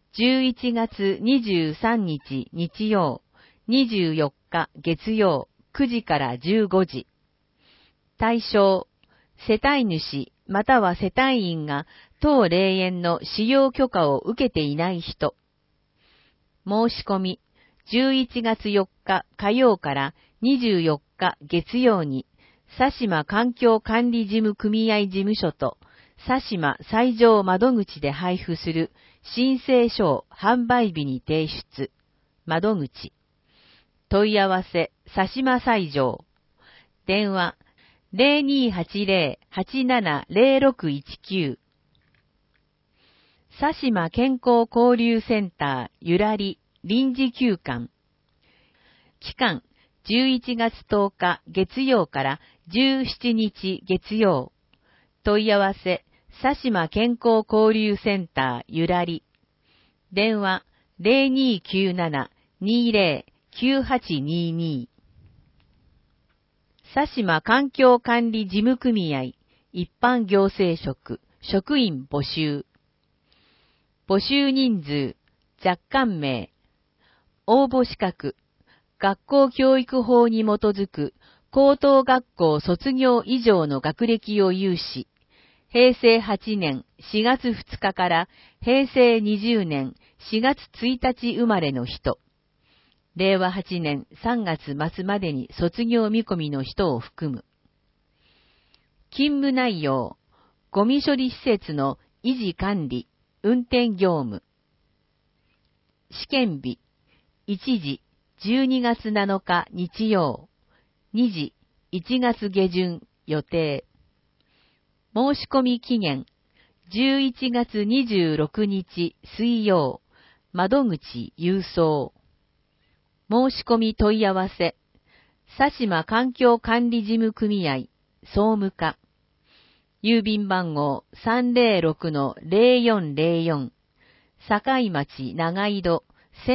体。11月23日日曜、24日月曜、 9時から15時。対象、世帯主または世帯員が当霊園の使用許可を受けていない人。申し込み、11月4日火曜から24日月曜に、佐島環境管理事務組合事務所と佐島斎場窓口で配布する申請書を販売日に提出。窓口。問い合わせ、佐島斎場。電話、0280-870619。佐島健康交流センターゆらり臨時休館。期間、11月10日月曜から17日月曜。問い合わせ、佐島健康交流センターゆらり。電話、0297-20-9822。佐島環境管理事務組合一般行政職職員募集。募集人数、若干名。応募資格、学校教育法に基づく高等学校卒業以上の学歴を有し、平成8年4月2日から平成20年4月1日生まれの人。令和8年3月末までに卒業見込みの人を含む。勤務内容、ゴミ処理施設の維持管理、運転業務。試験日、1時、12月7日日曜、2時、1月下旬予定。申し込み期限、11月26日水曜、窓口郵送。申し込み問い合わせ、佐島環境管理事務組合、総務課。郵便番号 306-0404、堺町長井戸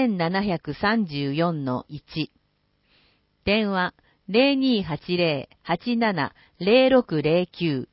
1734-1。電話 0280-870609。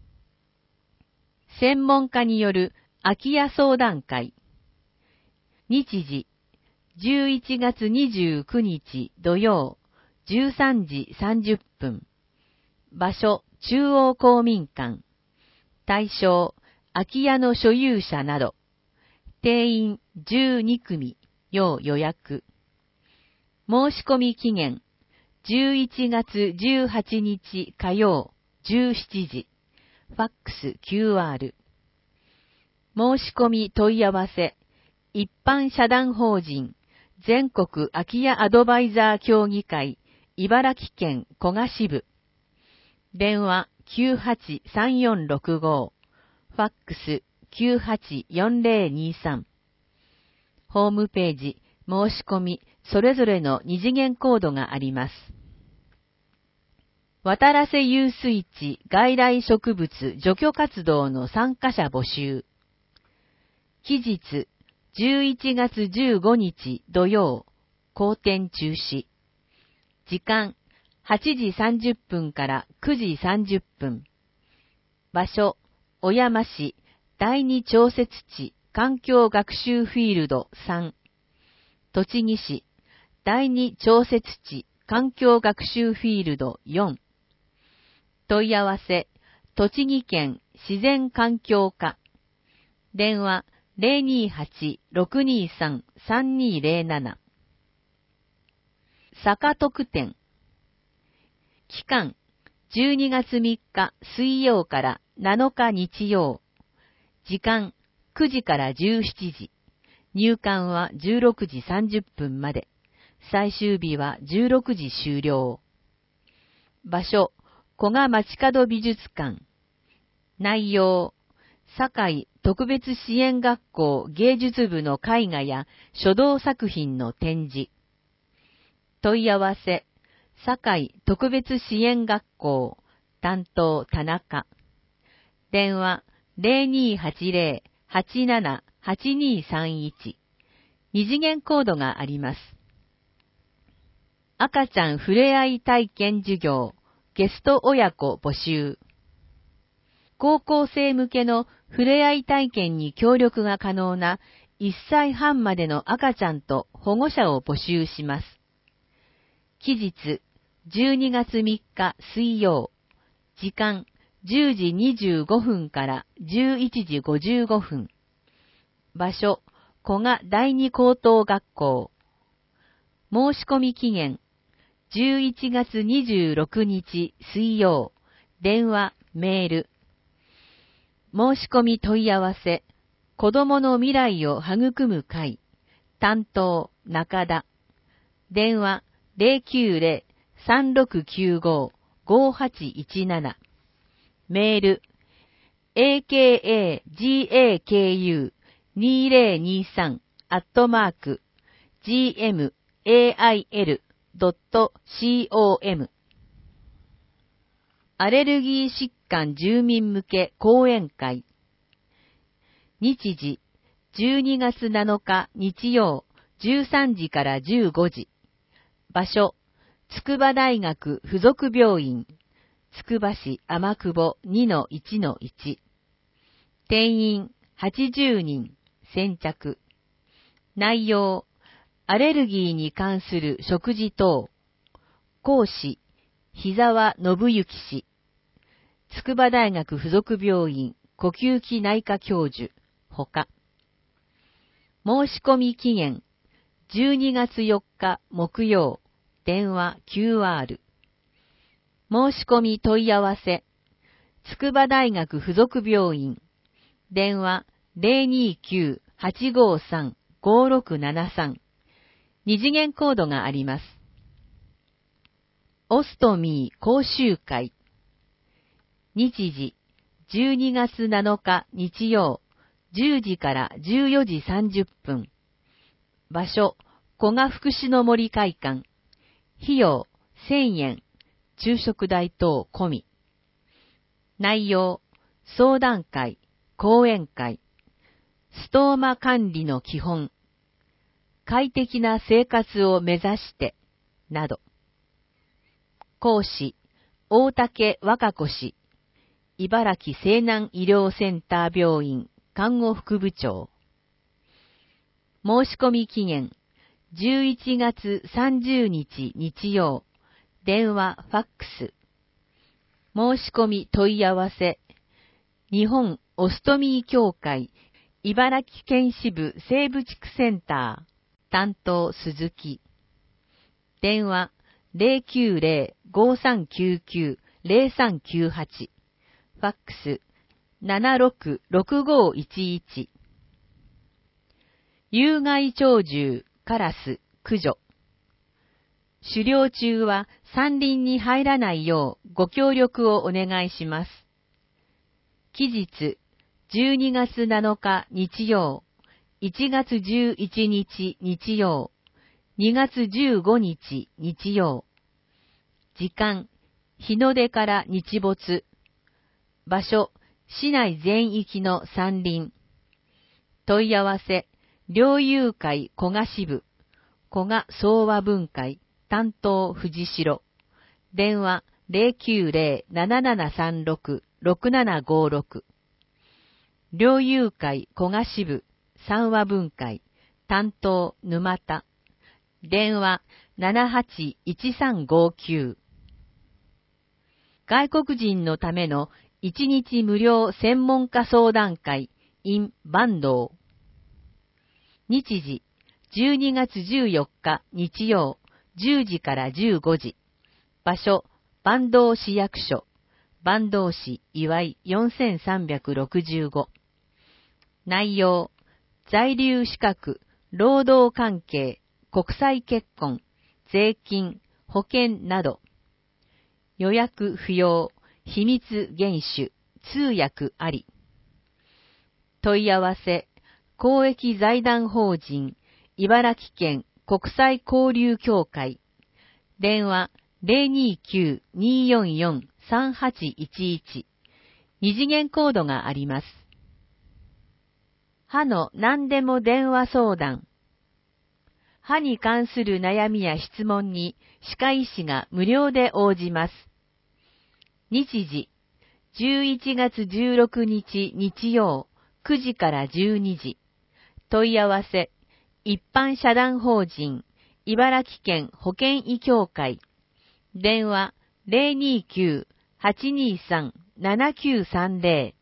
専門家による空き家相談会。日時、11月29日土曜、13時30分。場所、中央公民館。対象、空き家の所有者など。定員12組、要予約。申し込み期限、11月18日火曜、17時。ファックス QR。申し込み問い合わせ、一般社団法人、全国空き家アドバイザー協議会、茨城県古河支部。電話983465、ファックス984023。ホームページ、申し込み、それぞれの二次元コードがあります。渡良瀬遊水地外来植物除去活動の参加者募集。期日、11月15日土曜、公展中止。時間、8時30分から9時30分。場所、小山市第二調節地環境学習フィールド3。栃木市第二調節地環境学習フィールド4。問い合わせ、栃木県自然環境課。電話028-623-3207。坂特典。期間、12月3日水曜から7日日曜。時間、9時から17時。入館は16時30分まで。最終日は16時終了。場所、古賀町角美術館。内容、堺特別支援学校芸術部の絵画や書道作品の展示。問い合わせ、堺特別支援学校担当田中。電話0280-878231。二次元コードがあります。赤ちゃんふれあい体験授業ゲスト親子募集。高校生向けのふれあい体験に協力が可能な1歳半までの赤ちゃんと保護者を募集します。期日 12月3日水曜、時間10時25分から11時55分。場所、古賀第二高等学校。申し込み期限、11月26日水曜、電話、メール。申し込み問い合わせ、子供の未来を育む会、担当、中田。電話、090-3695-5817。メール、akagaku2023@gmail.com。アレルギー疾患住民向け講演会。日時、12月7日日曜、13時から15時。場所、筑波大学附属病院。つくば市天久保 2-1-1。定員80人、先着。内容、アレルギーに関する食事等。講師、日沢信之氏。筑波大学附属病院呼吸器内科教授、ほか。申し込み期限、12月4日木曜、電話 QR。申し込み問い合わせ、筑波大学附属病院、電話 029-853-5673。二次元コードがあります。オストミー講習会。日時、12月7日日曜、10時から14時30分。場所、古賀福祉の森会館。費用、1000円。昼食代等込み。内容、相談会、講演会、ストーマ管理の基本、快適な生活を目指して、など。講師、大竹和歌子氏、茨城西南医療センター病院看護副部長。申し込み期限、11月30日日曜、電話、ファックス。申し込み問い合わせ。日本オストミー協会、茨城県支部西部地区センター、担当鈴木。電話、090-5399-0398。ファックス、766511。有害鳥獣、カラス、駆除。狩猟中は山林に入らないようご協力をお願いします。期日、12月7日日曜、1月11日日曜、2月15日日曜。時間、日の出から日没。場所、市内全域の山林。問い合わせ、猟友会古賀支部、古賀総和分会。担当藤代。電話 090-7736-6756。猟友会古賀支部三和分会。担当沼田。電話 781359。外国人のための1日無料専門家相談会 in 坂東。日時12月14日日曜。10時から15時。場所、坂東市役所。坂東市岩井4365。内容、在留資格、労働関係、国際結婚、税金、保険など。予約不要、秘密厳守、通訳あり。問い合わせ、公益財団法人、茨城県国際交流協会。電話 029-244-3811。二次元コードがあります。歯の何でも電話相談。歯に関する悩みや質問に歯科医師が無料で応じます。日時、11月16日日曜、9時から12時。問い合わせ、一般社団法人、茨城県保険医協会。 電話029-823-7930。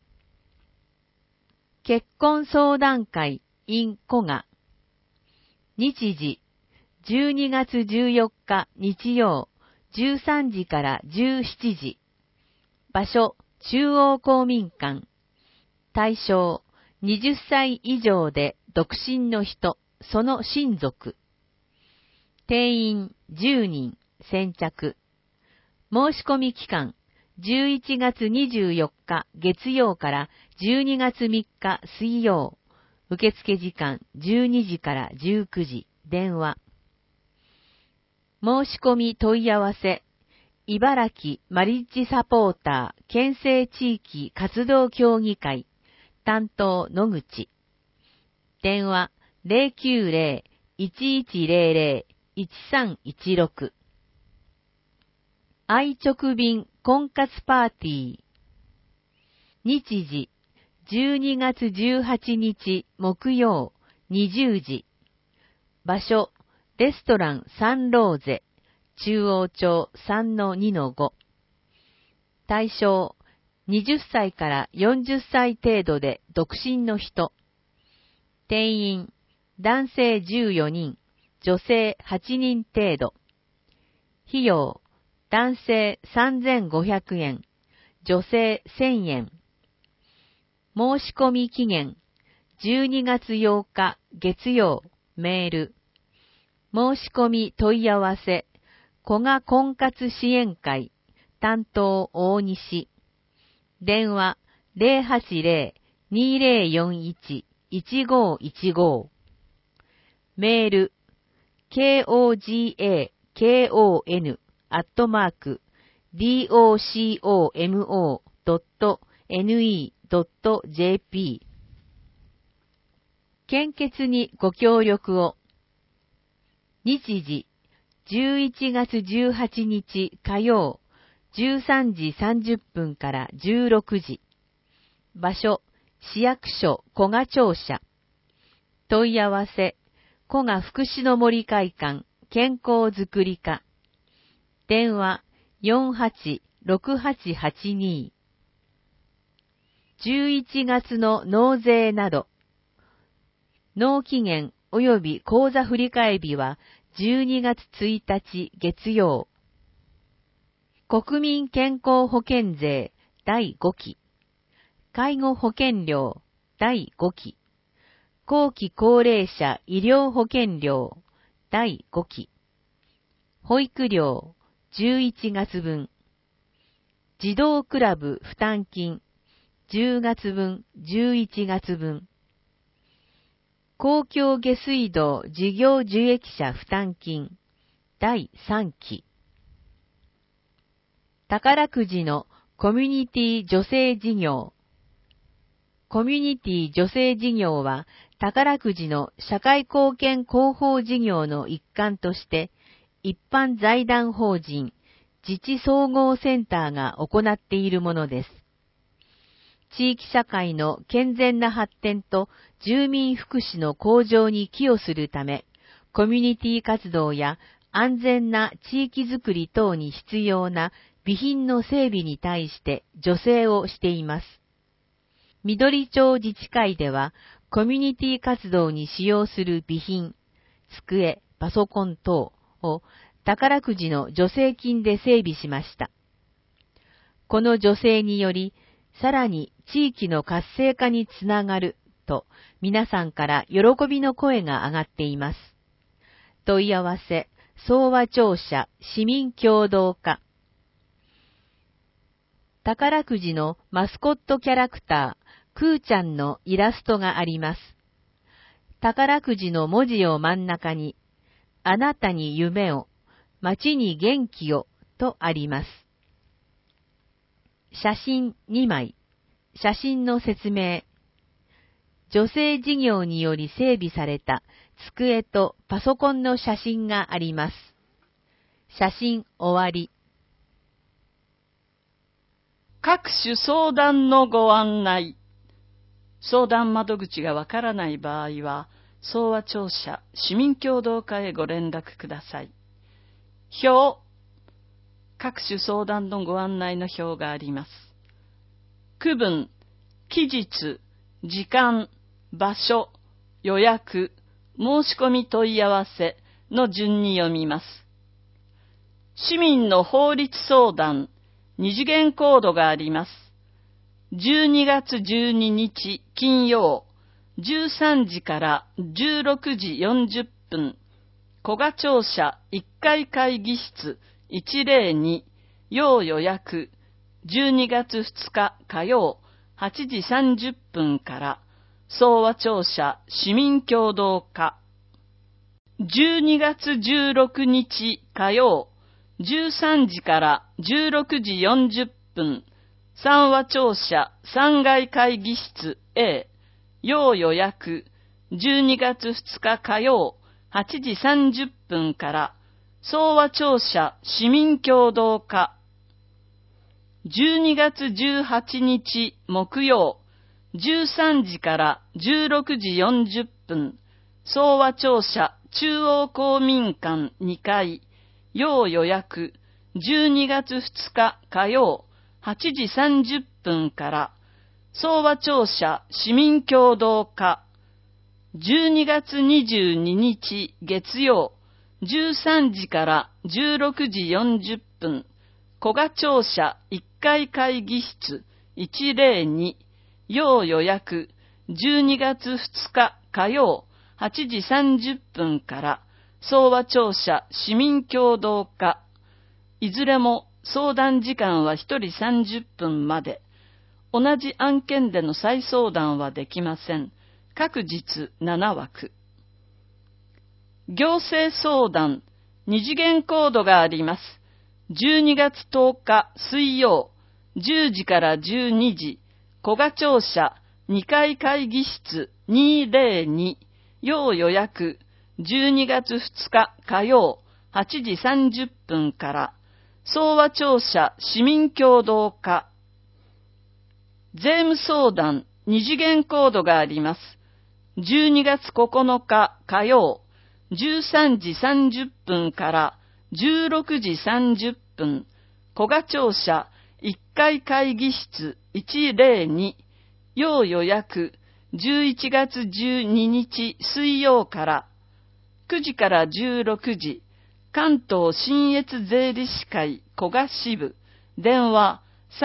結婚相談会 in 古賀。日時12月14日日曜13時から17時。場所中央公民館。対象20歳以上で独身の人、その親族。定員10人、先着。申し込み期間11月24日月曜から12月3日水曜。受付時間12時から19時。電話。申し込み問い合わせ。茨城マリッジサポーター県政地域活動協議会担当野口。電話090-1100-1316。愛直便婚活パーティー。日時12月18日木曜20時。場所レストランサンローゼ中央町 3-2-5。対象20歳から40歳程度で独身の人。定員男性14人、女性8人程度。費用男性3500円、女性1000円。申し込み期限12月8日月曜。メール。申し込み問い合わせ。古賀婚活支援会担当大西。電話080-2041-1515。メール koga.docomo.ne.jp。 献血にご協力を。日時11月18日火曜13時30分から16時。場所市役所古賀庁舎。問い合わせ古賀福祉の森会館健康づくり課。電話486882。11月の納税など。納期限及び口座振替日は12月1日月曜。国民健康保険税第5期。介護保険料第5期。後期高齢者医療保険料第5期。保育料11月分。児童クラブ負担金10月分、11月分。公共下水道事業受益者負担金第3期。宝くじのコミュニティ女性事業。コミュニティ女性事業は宝くじの社会貢献広報事業の一環として一般財団法人自治総合センターが行っているものです。地域社会の健全な発展と住民福祉の向上に寄与するため、コミュニティ活動や安全な地域づくり等に必要な備品の整備に対して助成をしています。緑町自治会では、コミュニティ活動に使用する備品、机、パソコン等を宝くじの助成金で整備しました。この助成により、さらに地域の活性化につながると皆さんから喜びの声が上がっています。問い合わせ、総和庁舎市民協同課。宝くじのマスコットキャラクター、くーちゃんのイラストがあります。宝くじの文字を真ん中に、あなたに夢を、街に元気をとあります。写真2枚。写真の説明。女性事業により整備された机とパソコンの写真があります。写真終わり。 各種相談のご案内。相談窓口がわからない場合は、総和庁舎市民協同課へご連絡ください。表各種相談のご案内の表があります。区分、期日、時間、場所、予約、申し込み問い合わせの順に読みます。市民の法律相談、二次元コードがあります。12月12日金曜、13時から16時40分、古賀庁舎1階会議室102、要予約、12月2日火曜、8時30分から、総和庁舎市民共同課。12月16日火曜、13時から16時40分、三和庁舎3階会議室 A、要予約、12月2日火曜、8時30分から、総和庁舎市民共同課。12月18日木曜、13時から16時40分、総和庁舎中央公民館2階、要予約、12月2日火曜、8時30分から、総和庁舎市民共同課。12月22日月曜、13時から16時40分、古賀庁舎1階会議室102、要予約、12月2日火曜、8時30分から、総和庁舎市民共同課。いずれも相談時間は1人30分まで。同じ案件での再相談はできません。各日7枠。行政相談、二次元コードがあります。12月10日水曜、10時から12時、古賀庁舎2階会議室202、要予約、12月2日火曜、8時30分から、総和庁舎市民共同課。税務相談、二次元コードがあります。12月9日火曜、13時30分から16時30分、古賀庁舎1階会議室102、要予約、11月12日水曜から、9時から16時、関東信越税理士会古賀支部、電話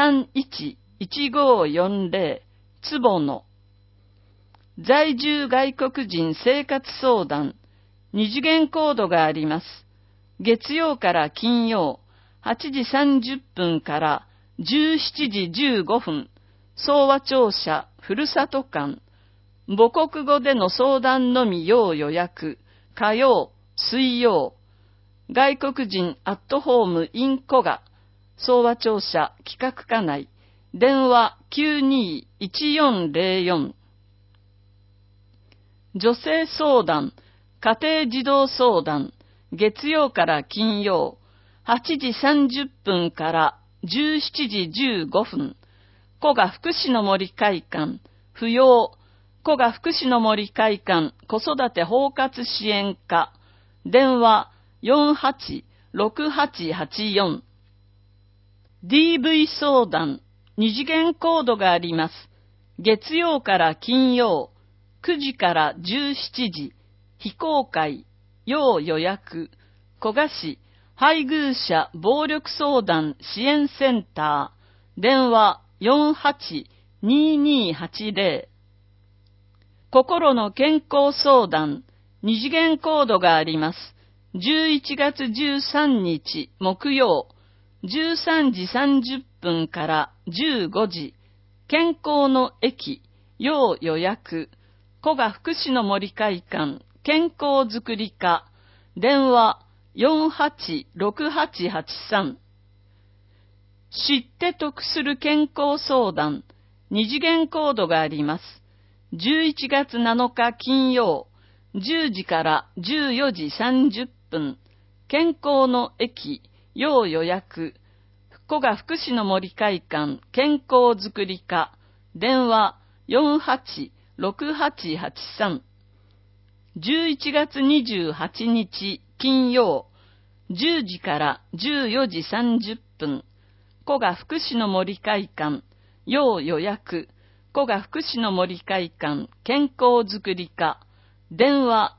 311540、坪野。在住外国人生活相談、二次元コードがあります。月曜から金曜、8時30分から17時15分、総和庁舎ふるさと館。母国語での相談のみ要予約、火曜、水曜。外国人アットホーム in 古賀、総和庁舎企画課内、電話921404。女性相談、家庭児童相談、月曜から金曜、8時30分から17時15分、古賀福祉の森会館、扶養、古賀福祉の森会館子育て包括支援課、電話486884。DV 相談、二次元コードがあります。月曜から金曜、9時から17時、非公開、要予約、古賀市配偶者暴力相談支援センター、電話482280。心の健康相談、二次元コードがあります。11月13日木曜、13時30分から15時、健康の駅、要予約、古賀福祉の森会館、健康づくり課、電話486883。知って得する健康相談、二次元コードがあります。11月7日金曜、10時から14時30分、健康の駅、要予約、古賀福祉の森会館、健康づくり課、電話486883。11月28日金曜、10時から14時30 分、古賀福祉の森会館、要予約、古賀福祉の森会館、健康づくり課、電話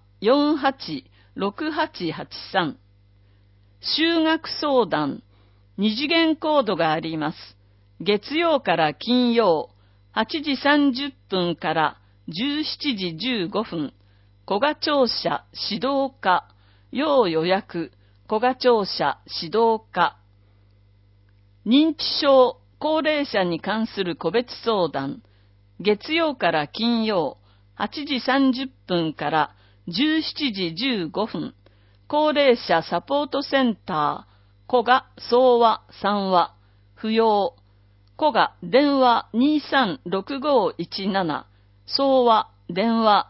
486883。修学相談、二次元コードがあります。月曜から金曜、8時30分から17時15分、古賀庁舎指導課、要予約、古賀庁舎指導課。認知症、高齢者に関する個別相談、月曜から金曜、8時30分から17時15分、高齢者サポートセンター、古賀総話3話、不要、古賀電話236517、総話電話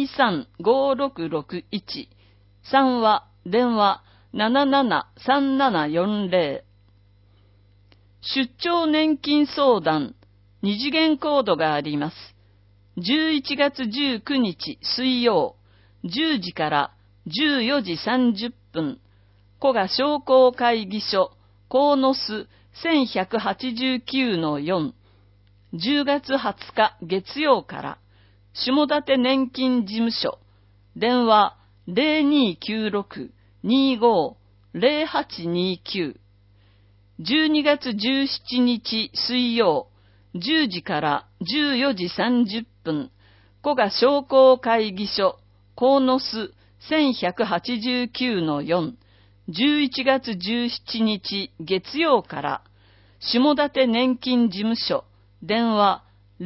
235661、3話電話773740。出張年金相談、二次元コードがあります。11月19日水曜、10時から14時30分、古賀商工会議所、鴻巣1189-4、10月20日月曜から、下館年金事務所、電話0296-25-0829、12月17日水曜、10時から14時30分、古賀商工会議所、鴻巣1189-4、11月17日月曜から、下館年金事務所、電話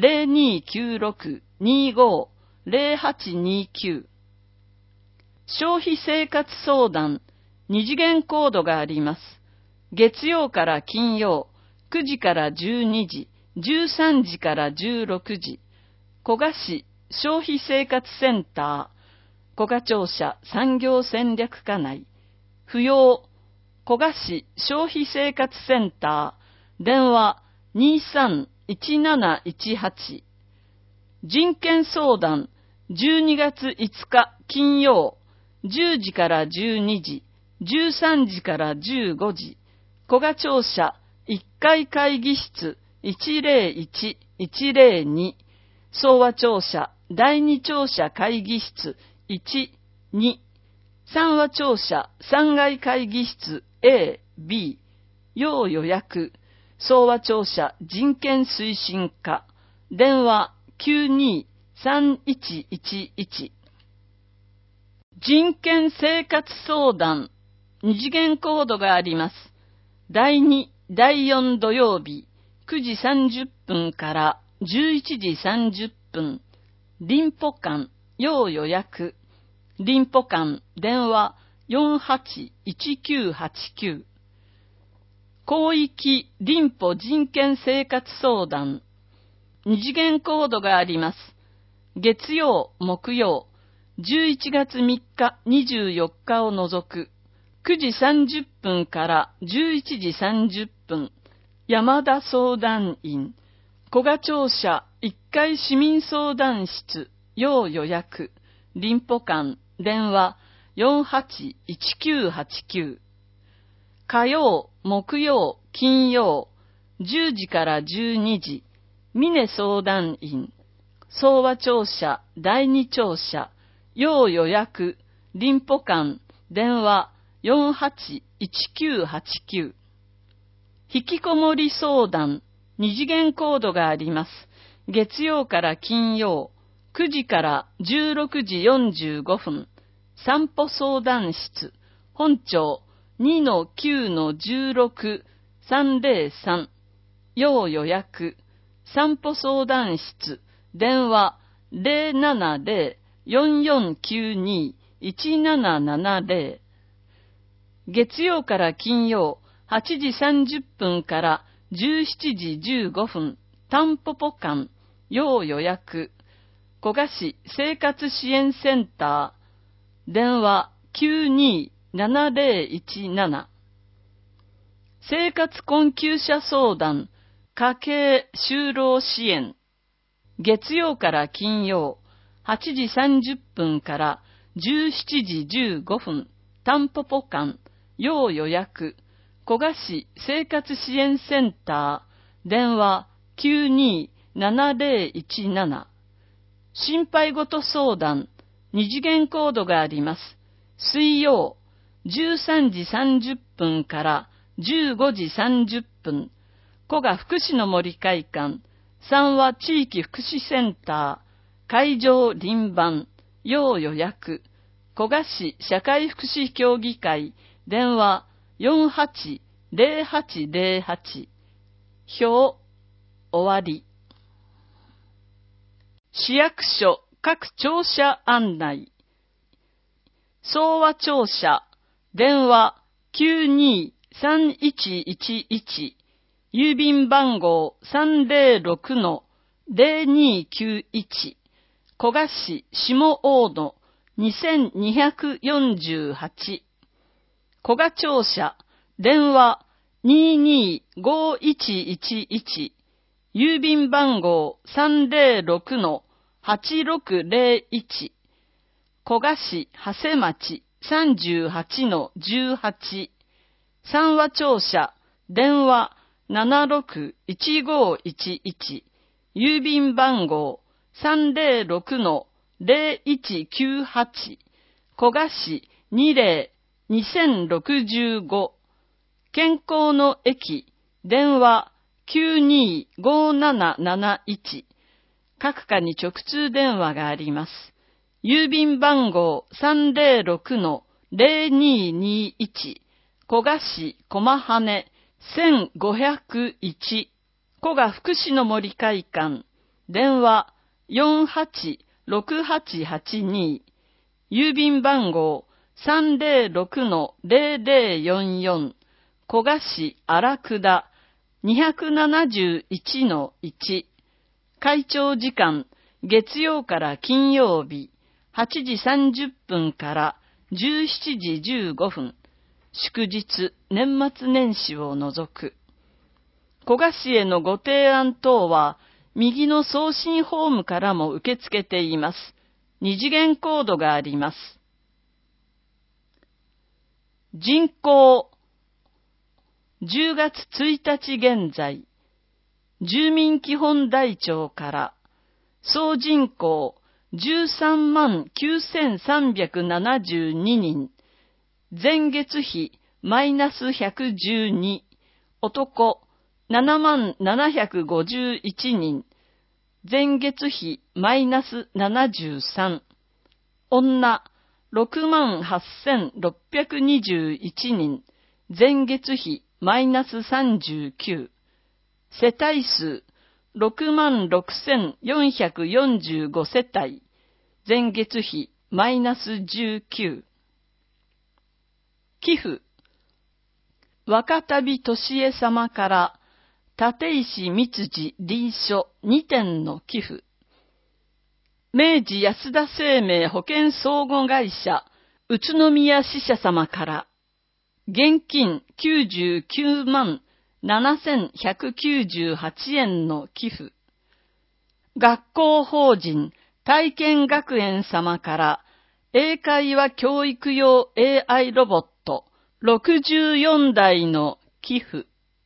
0296-25-0829。消費生活相談、二次元コードがあります。月曜から金曜、9時から12時、13時から16時、古賀市消費生活センター、古賀庁舎産業戦略課内、不要、古賀市消費生活センター、電話231718。人権相談、12月5日金曜、10時から12時、13時から15時、古賀庁舎1階会議室101-102、総和庁舎第2庁舎会議室1、2、三和庁舎3階会議室 A、B、要予約、総和庁舎人権推進課、電話923111。人権生活相談、二次元コードがあります。第2、第4土曜日、9時30分から11時30分、林保館、要予約、林保館、電話481989。広域林保人権生活相談、二次元コードがあります。月曜、木曜、11月3日、24日を除く、9時30分から11時30分、山田相談員、古賀庁舎1階市民相談室、要予約、林保館、電話481989。火曜、木曜、金曜、10時から12時、峰相談員、総和庁舎第2庁舎、要予約、林保館、電話481989。引きこもり相談、二次元コードがあります。月曜から金曜、9時から16時45分、散歩相談室、本庁2-9-16-303、要予約、散歩相談室、電話070-4492-1770。月曜から金曜、8時30分から17時15分、タンポポ館、要予約、古賀市生活支援センター、電話927017。生活困窮者相談、家計就労支援、月曜から金曜、8時30分から17時15分、タンポポ館、要予約、 古賀市生活支援センター、電話 927017。心配事相談、二次元コードがあります。水曜、13時30分から15時30分、古賀福祉の森会館、三和地域福祉センター、会場輪番、要予約、古賀市社会福祉協議会、電話480808、表、終わり。市役所各庁舎案内。総和庁舎、電話923111、郵便番号 306-0291、古賀市下大野2248、古賀庁舎、電話225111、郵便番号 306-8601、古賀市長谷町 38-18、三和庁舎、電話761511、郵便番号 306-0198、古賀市2065、健康の駅、電話925771、各課に直通電話があります。郵便番号 306-0221、古賀市駒羽1501、古賀福祉の森会館、電話486882、郵便番号 306-0044、古賀市荒倉271-1、会長時間、月曜から金曜日、8時30分から17時15分、祝日、年末年始を除く。古賀市へのご提案等は、右の送信ホームからも受け付けています。二次元コードがあります。人口、10月1日現在、住民基本台帳から、総人口139,372人、前月比マイナス112、男7751人、前月比マイナス73、女68,621人、前月比マイナス39、世帯数66,445世帯、前月比マイナス19。寄付、若旅俊恵様から立石三次臨書2点の寄付。明治安田生命保険相互会社宇都宮支社様から現金99万7198円の寄付。学校法人体験学園様から英会話教育用 AI ロボット64台の寄付。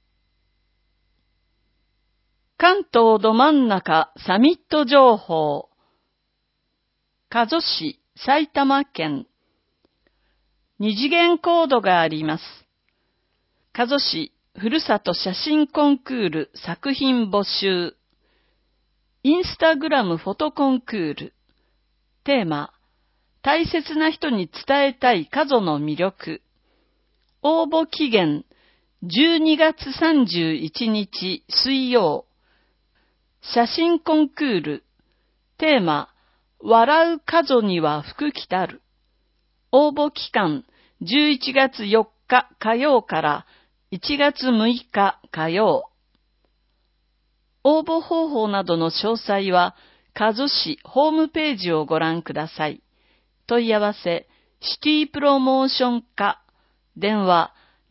関東ど真ん中サミット情報。加須市、埼玉県。二次元コードがあります。加須市ふるさと写真コンクール作品募集。インスタグラムフォトコンクール。テーマ、大切な人に伝えたい加須の魅力。応募期限、12月31日水曜。写真コンクール。テーマ、笑う加須には福来たる。応募期間、11月4日火曜から1月6日火曜。応募方法などの詳細は、加須市ホームページをご覧ください。問い合わせ、シティプロモーション課、電話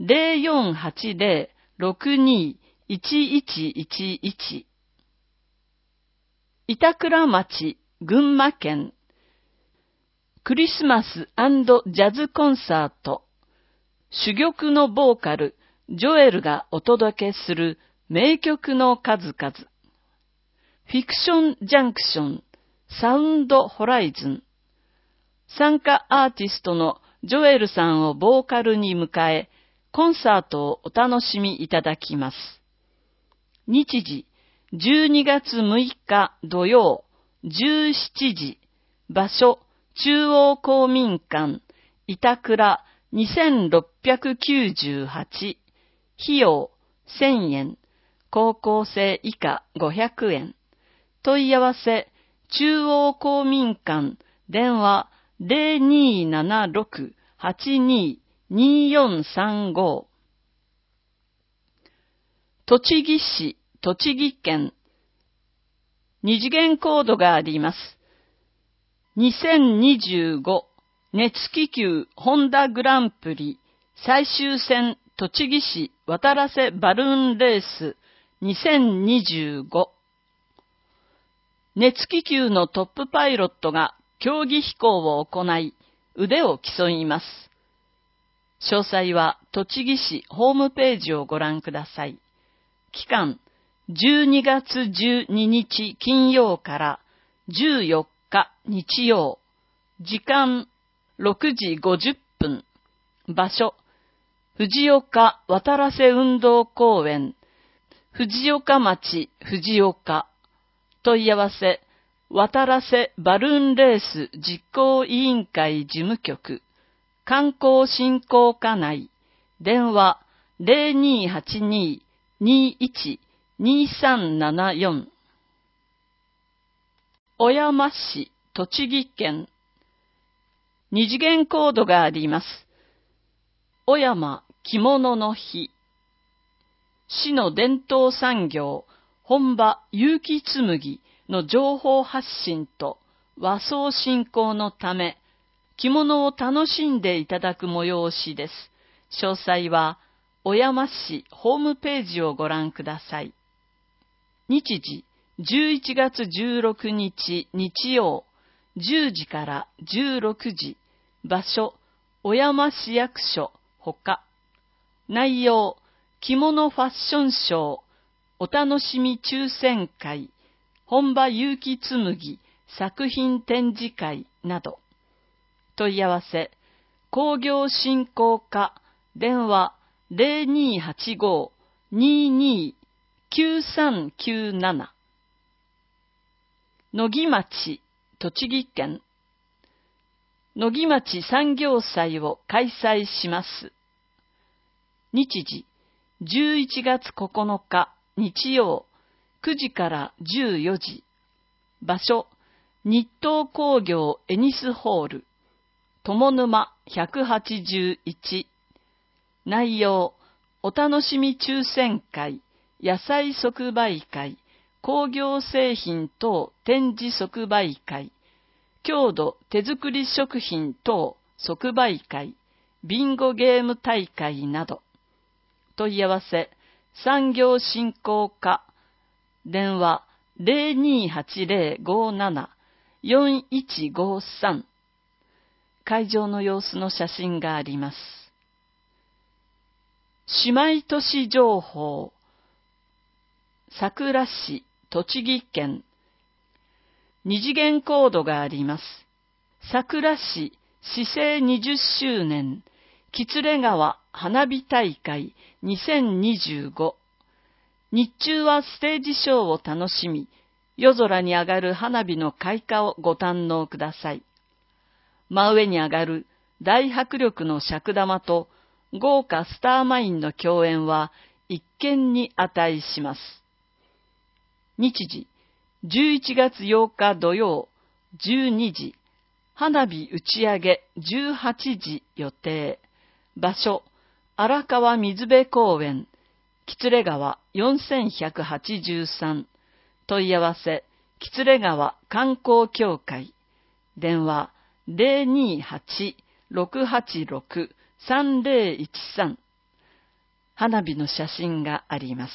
0480-621111。板倉町、群馬県。クリスマス&ジャズコンサート。珠玉のボーカル、 ジョエルがお届けする名曲の数々。フィクションジャンクション、サウンドホライズン。参加アーティストのジョエルさんをボーカルに迎え、コンサートをお楽しみいただきます。日時、12月6日土曜、17時。場所、中央公民館、板倉2698。費用、1000円。高校生以下500円。問い合わせ、中央公民館、電話0276-822435。栃木市、栃木県。二次元コードがあります。2025熱気球ホンダグランプリ最終戦栃木市渡良瀬バルーンレース2025。熱気球のトップパイロットが競技飛行を行い、腕を競います。詳細は栃木市ホームページをご覧ください。期間、12月12日金曜から14日日曜。時間、6時50分。場所、藤岡渡良瀬運動公園。藤岡町藤岡。問い合わせ、渡良瀬バルーンレース実行委員会事務局。観光振興課内。電話0282-21-2374。小山市、栃木県。二次元コードがあります。小山着物の日。市の伝統産業、本場結城紬の情報発信と和装振興のため、着物を楽しんでいただく催しです。詳細は、小山市ホームページをご覧ください。日時、11月16日日曜、10時から16時。場所、小山市役所ほか。内容、着物ファッションショー、お楽しみ抽選会、本場結城紬作品展示会など。問い合わせ、工業振興課、電話0285-229397。野木町、栃木県。野木町産業祭を開催します。日時、11月9日日曜、9時から14時。場所、日東工業エニスホール、友沼181。内容、お楽しみ抽選会、野菜即売会、工業製品等展示即売会、郷土手作り食品等即売会、ビンゴゲーム大会など。問い合わせ、産業振興課、電話028057-4153。会場の様子の写真があります。姉妹都市情報。さくら市、栃木県。二次元コードがあります。さくら市市制20周年喜連川花火大会2025。日中はステージショーを楽しみ、夜空に上がる花火の開花をご堪能ください。真上に上がる大迫力の尺玉と豪華スターマインの共演は一見に値します。日時、11月8日土曜、12時、花火打ち上げ18時予定。場所、荒川水辺公園、喜連川4183。問い合わせ、喜連川観光協会。電話028-686-3013。花火の写真があります。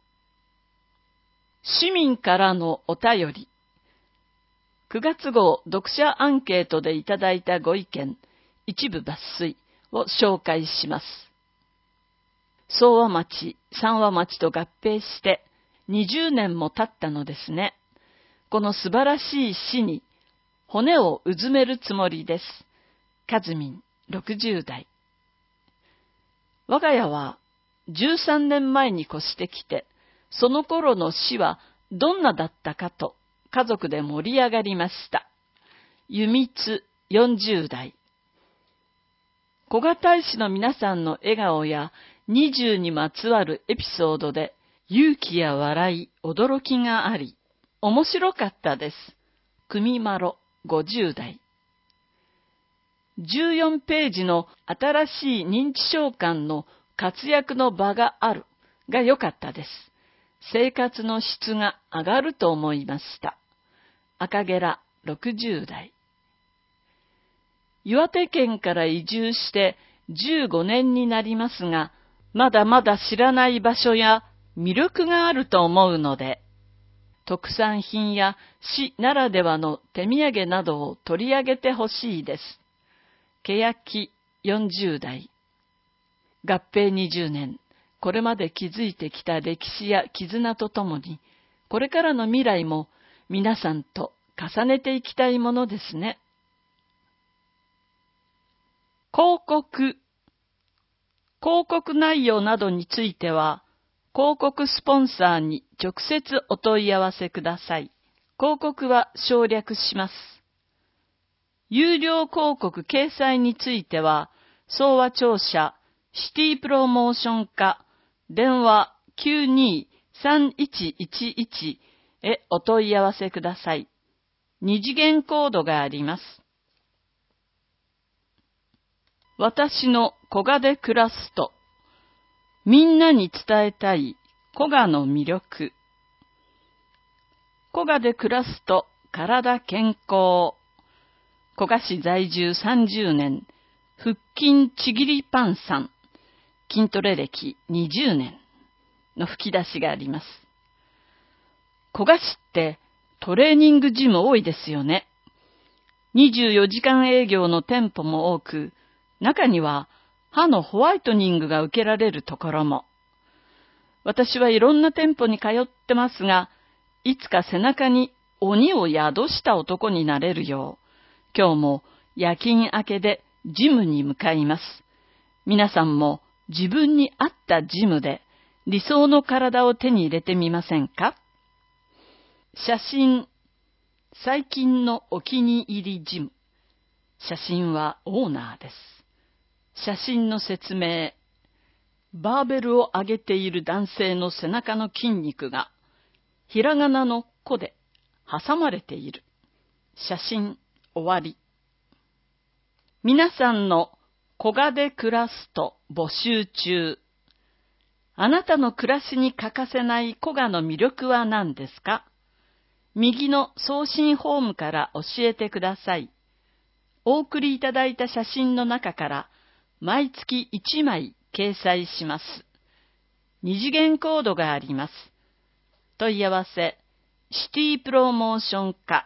市民からのお便り。9月号読者アンケートでいただいたご意見、一部抜粋を紹介します。 総和町、三和町と合併して20年も経ったのですね。この素晴らしい死に骨をうずめるつもりです。かずみん60代。我が家は13年前に越してきて、その頃の死はどんなだったかと家族で盛り上がりました。ゆみつ40代。古賀大使の皆さんの笑顔や20にまつわるエピソードで勇気や笑い、驚きがあり、面白かったです。くみまろ50代。14ページの新しい認知症官の活躍の場があるが良かったです。生活の質が上がると思いました。赤ゲラ60代。岩手県から移住して15年になりますが、まだまだ知らない場所や魅力があると思うので、特産品や市ならではの手土産などを取り上げてほしいです。けやき40代。合併20年、これまで築いてきた歴史や絆とともに、これからの未来も皆さんと重ねていきたいものですね。広告内容などについては、広告スポンサーに直接お問い合わせください。広告は省略します。有料広告掲載については、総和庁舎シティプロモーション課電話 92-3111 へお問い合わせください。二次元コードがあります。私の古賀で暮らすと、みんなに伝えたい古賀の魅力。古賀で暮らすと体健康。古賀市在住30年、腹筋ちぎりパンさん、筋トレ歴20年の吹き出しがあります。古賀市ってトレーニングジム多いですよね。24時間営業の店舗も多く、中には歯のホワイトニングが受けられるところも。私はいろんな店舗に通ってますが、いつか背中に鬼を宿した男になれるよう、今日も夜勤明けでジムに向かいます。皆さんも自分に合ったジムで理想の体を手に入れてみませんか？写真、最近のお気に入りジム。写真はオーナーです。写真の説明。バーベルを上げている男性の背中の筋肉がひらがなの子で挟まれている。写真終わり。皆さんの古賀で暮らすと募集中。あなたの暮らしに欠かせない古賀の魅力は何ですか？右の送信フォームから教えてください。お送りいただいた写真の中から毎月1枚掲載します。二次元コードがあります。問い合わせ、シティプロモーション課。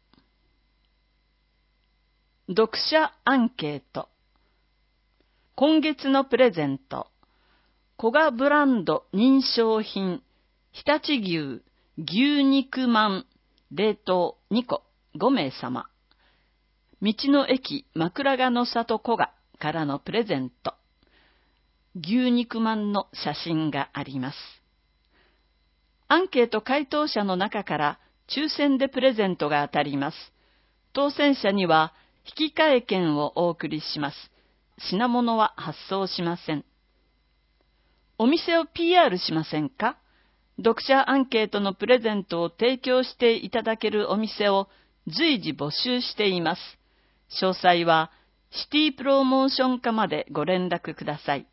読者アンケート。今月のプレゼント。古賀ブランド認証品、常陸牛、牛肉まん、冷凍2個、5名様。道の駅枕ヶの里古賀からのプレゼント。牛肉まんの写真があります。アンケート回答者の中から抽選でプレゼントが当たります。当選者には引換券をお送りします。品物は発送しません。お店を PR しませんか？読者アンケートのプレゼントを提供していただけるお店を随時募集しています。詳細はシティプロモーション課までご連絡ください。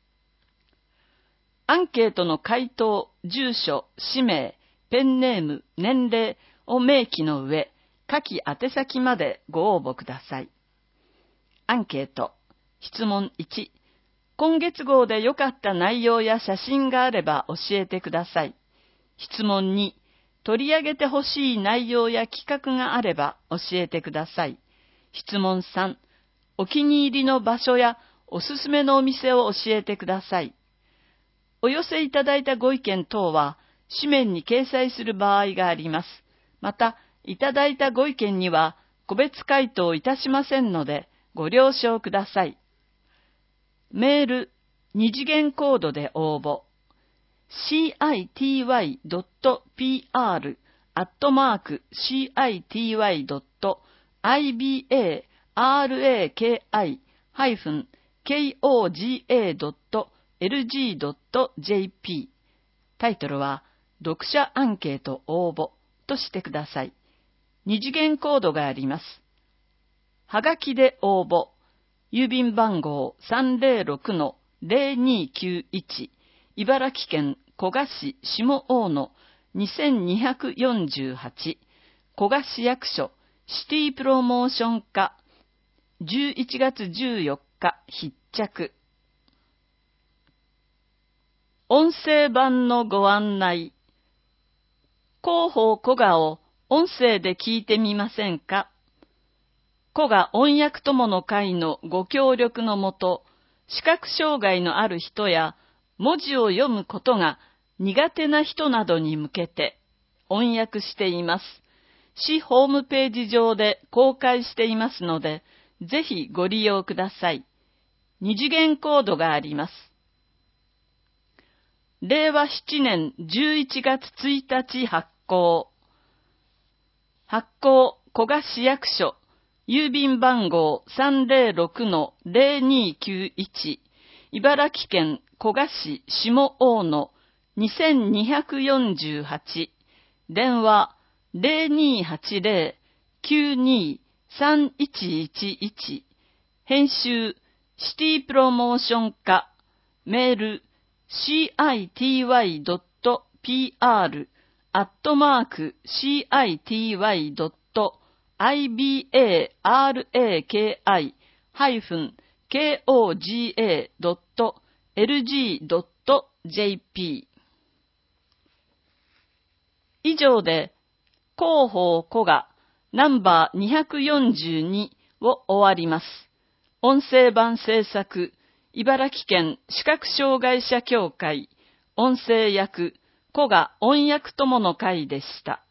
アンケートの回答、住所、氏名、ペンネーム、年齢を明記の上、下記宛先までご応募ください。アンケート、質問1、今月号で良かった内容や写真があれば教えてください。質問2、取り上げてほしい内容や企画があれば教えてください。質問3、お気に入りの場所やおすすめのお店を教えてください。 お寄せいただいたご意見等は、紙面に掲載する場合があります。また、いただいたご意見には、個別回答いたしませんので、ご了承ください。メール、二次元コードで応募。city.pr@city.ibrak-koga.lg.jp タイトルは、読者アンケート応募としてください。二次元コードがあります。はがきで応募。郵便番号 306-0291 茨城県古河市下大野2248古河市役所シティプロモーション課11月14日必着。音声版のご案内。広報古賀を音声で聞いてみませんか？古賀音訳友の会のご協力のもと、視覚障害のある人や文字を読むことが苦手な人などに向けて音訳しています。市ホームページ上で公開していますので、ぜひご利用ください。二次元コードがあります。令和7年11月1日発行。発行、古河市役所、郵便番号 306-0291 茨城県古河市下大野2248電話 0280-92-3111 編集シティプロモーション課メール city.ibrak-koga.lg.jp 以上で、広報古賀ナンバー242を終わります。音声版制作、茨城県視覚障害者協会、音声役、古賀音訳友の会でした。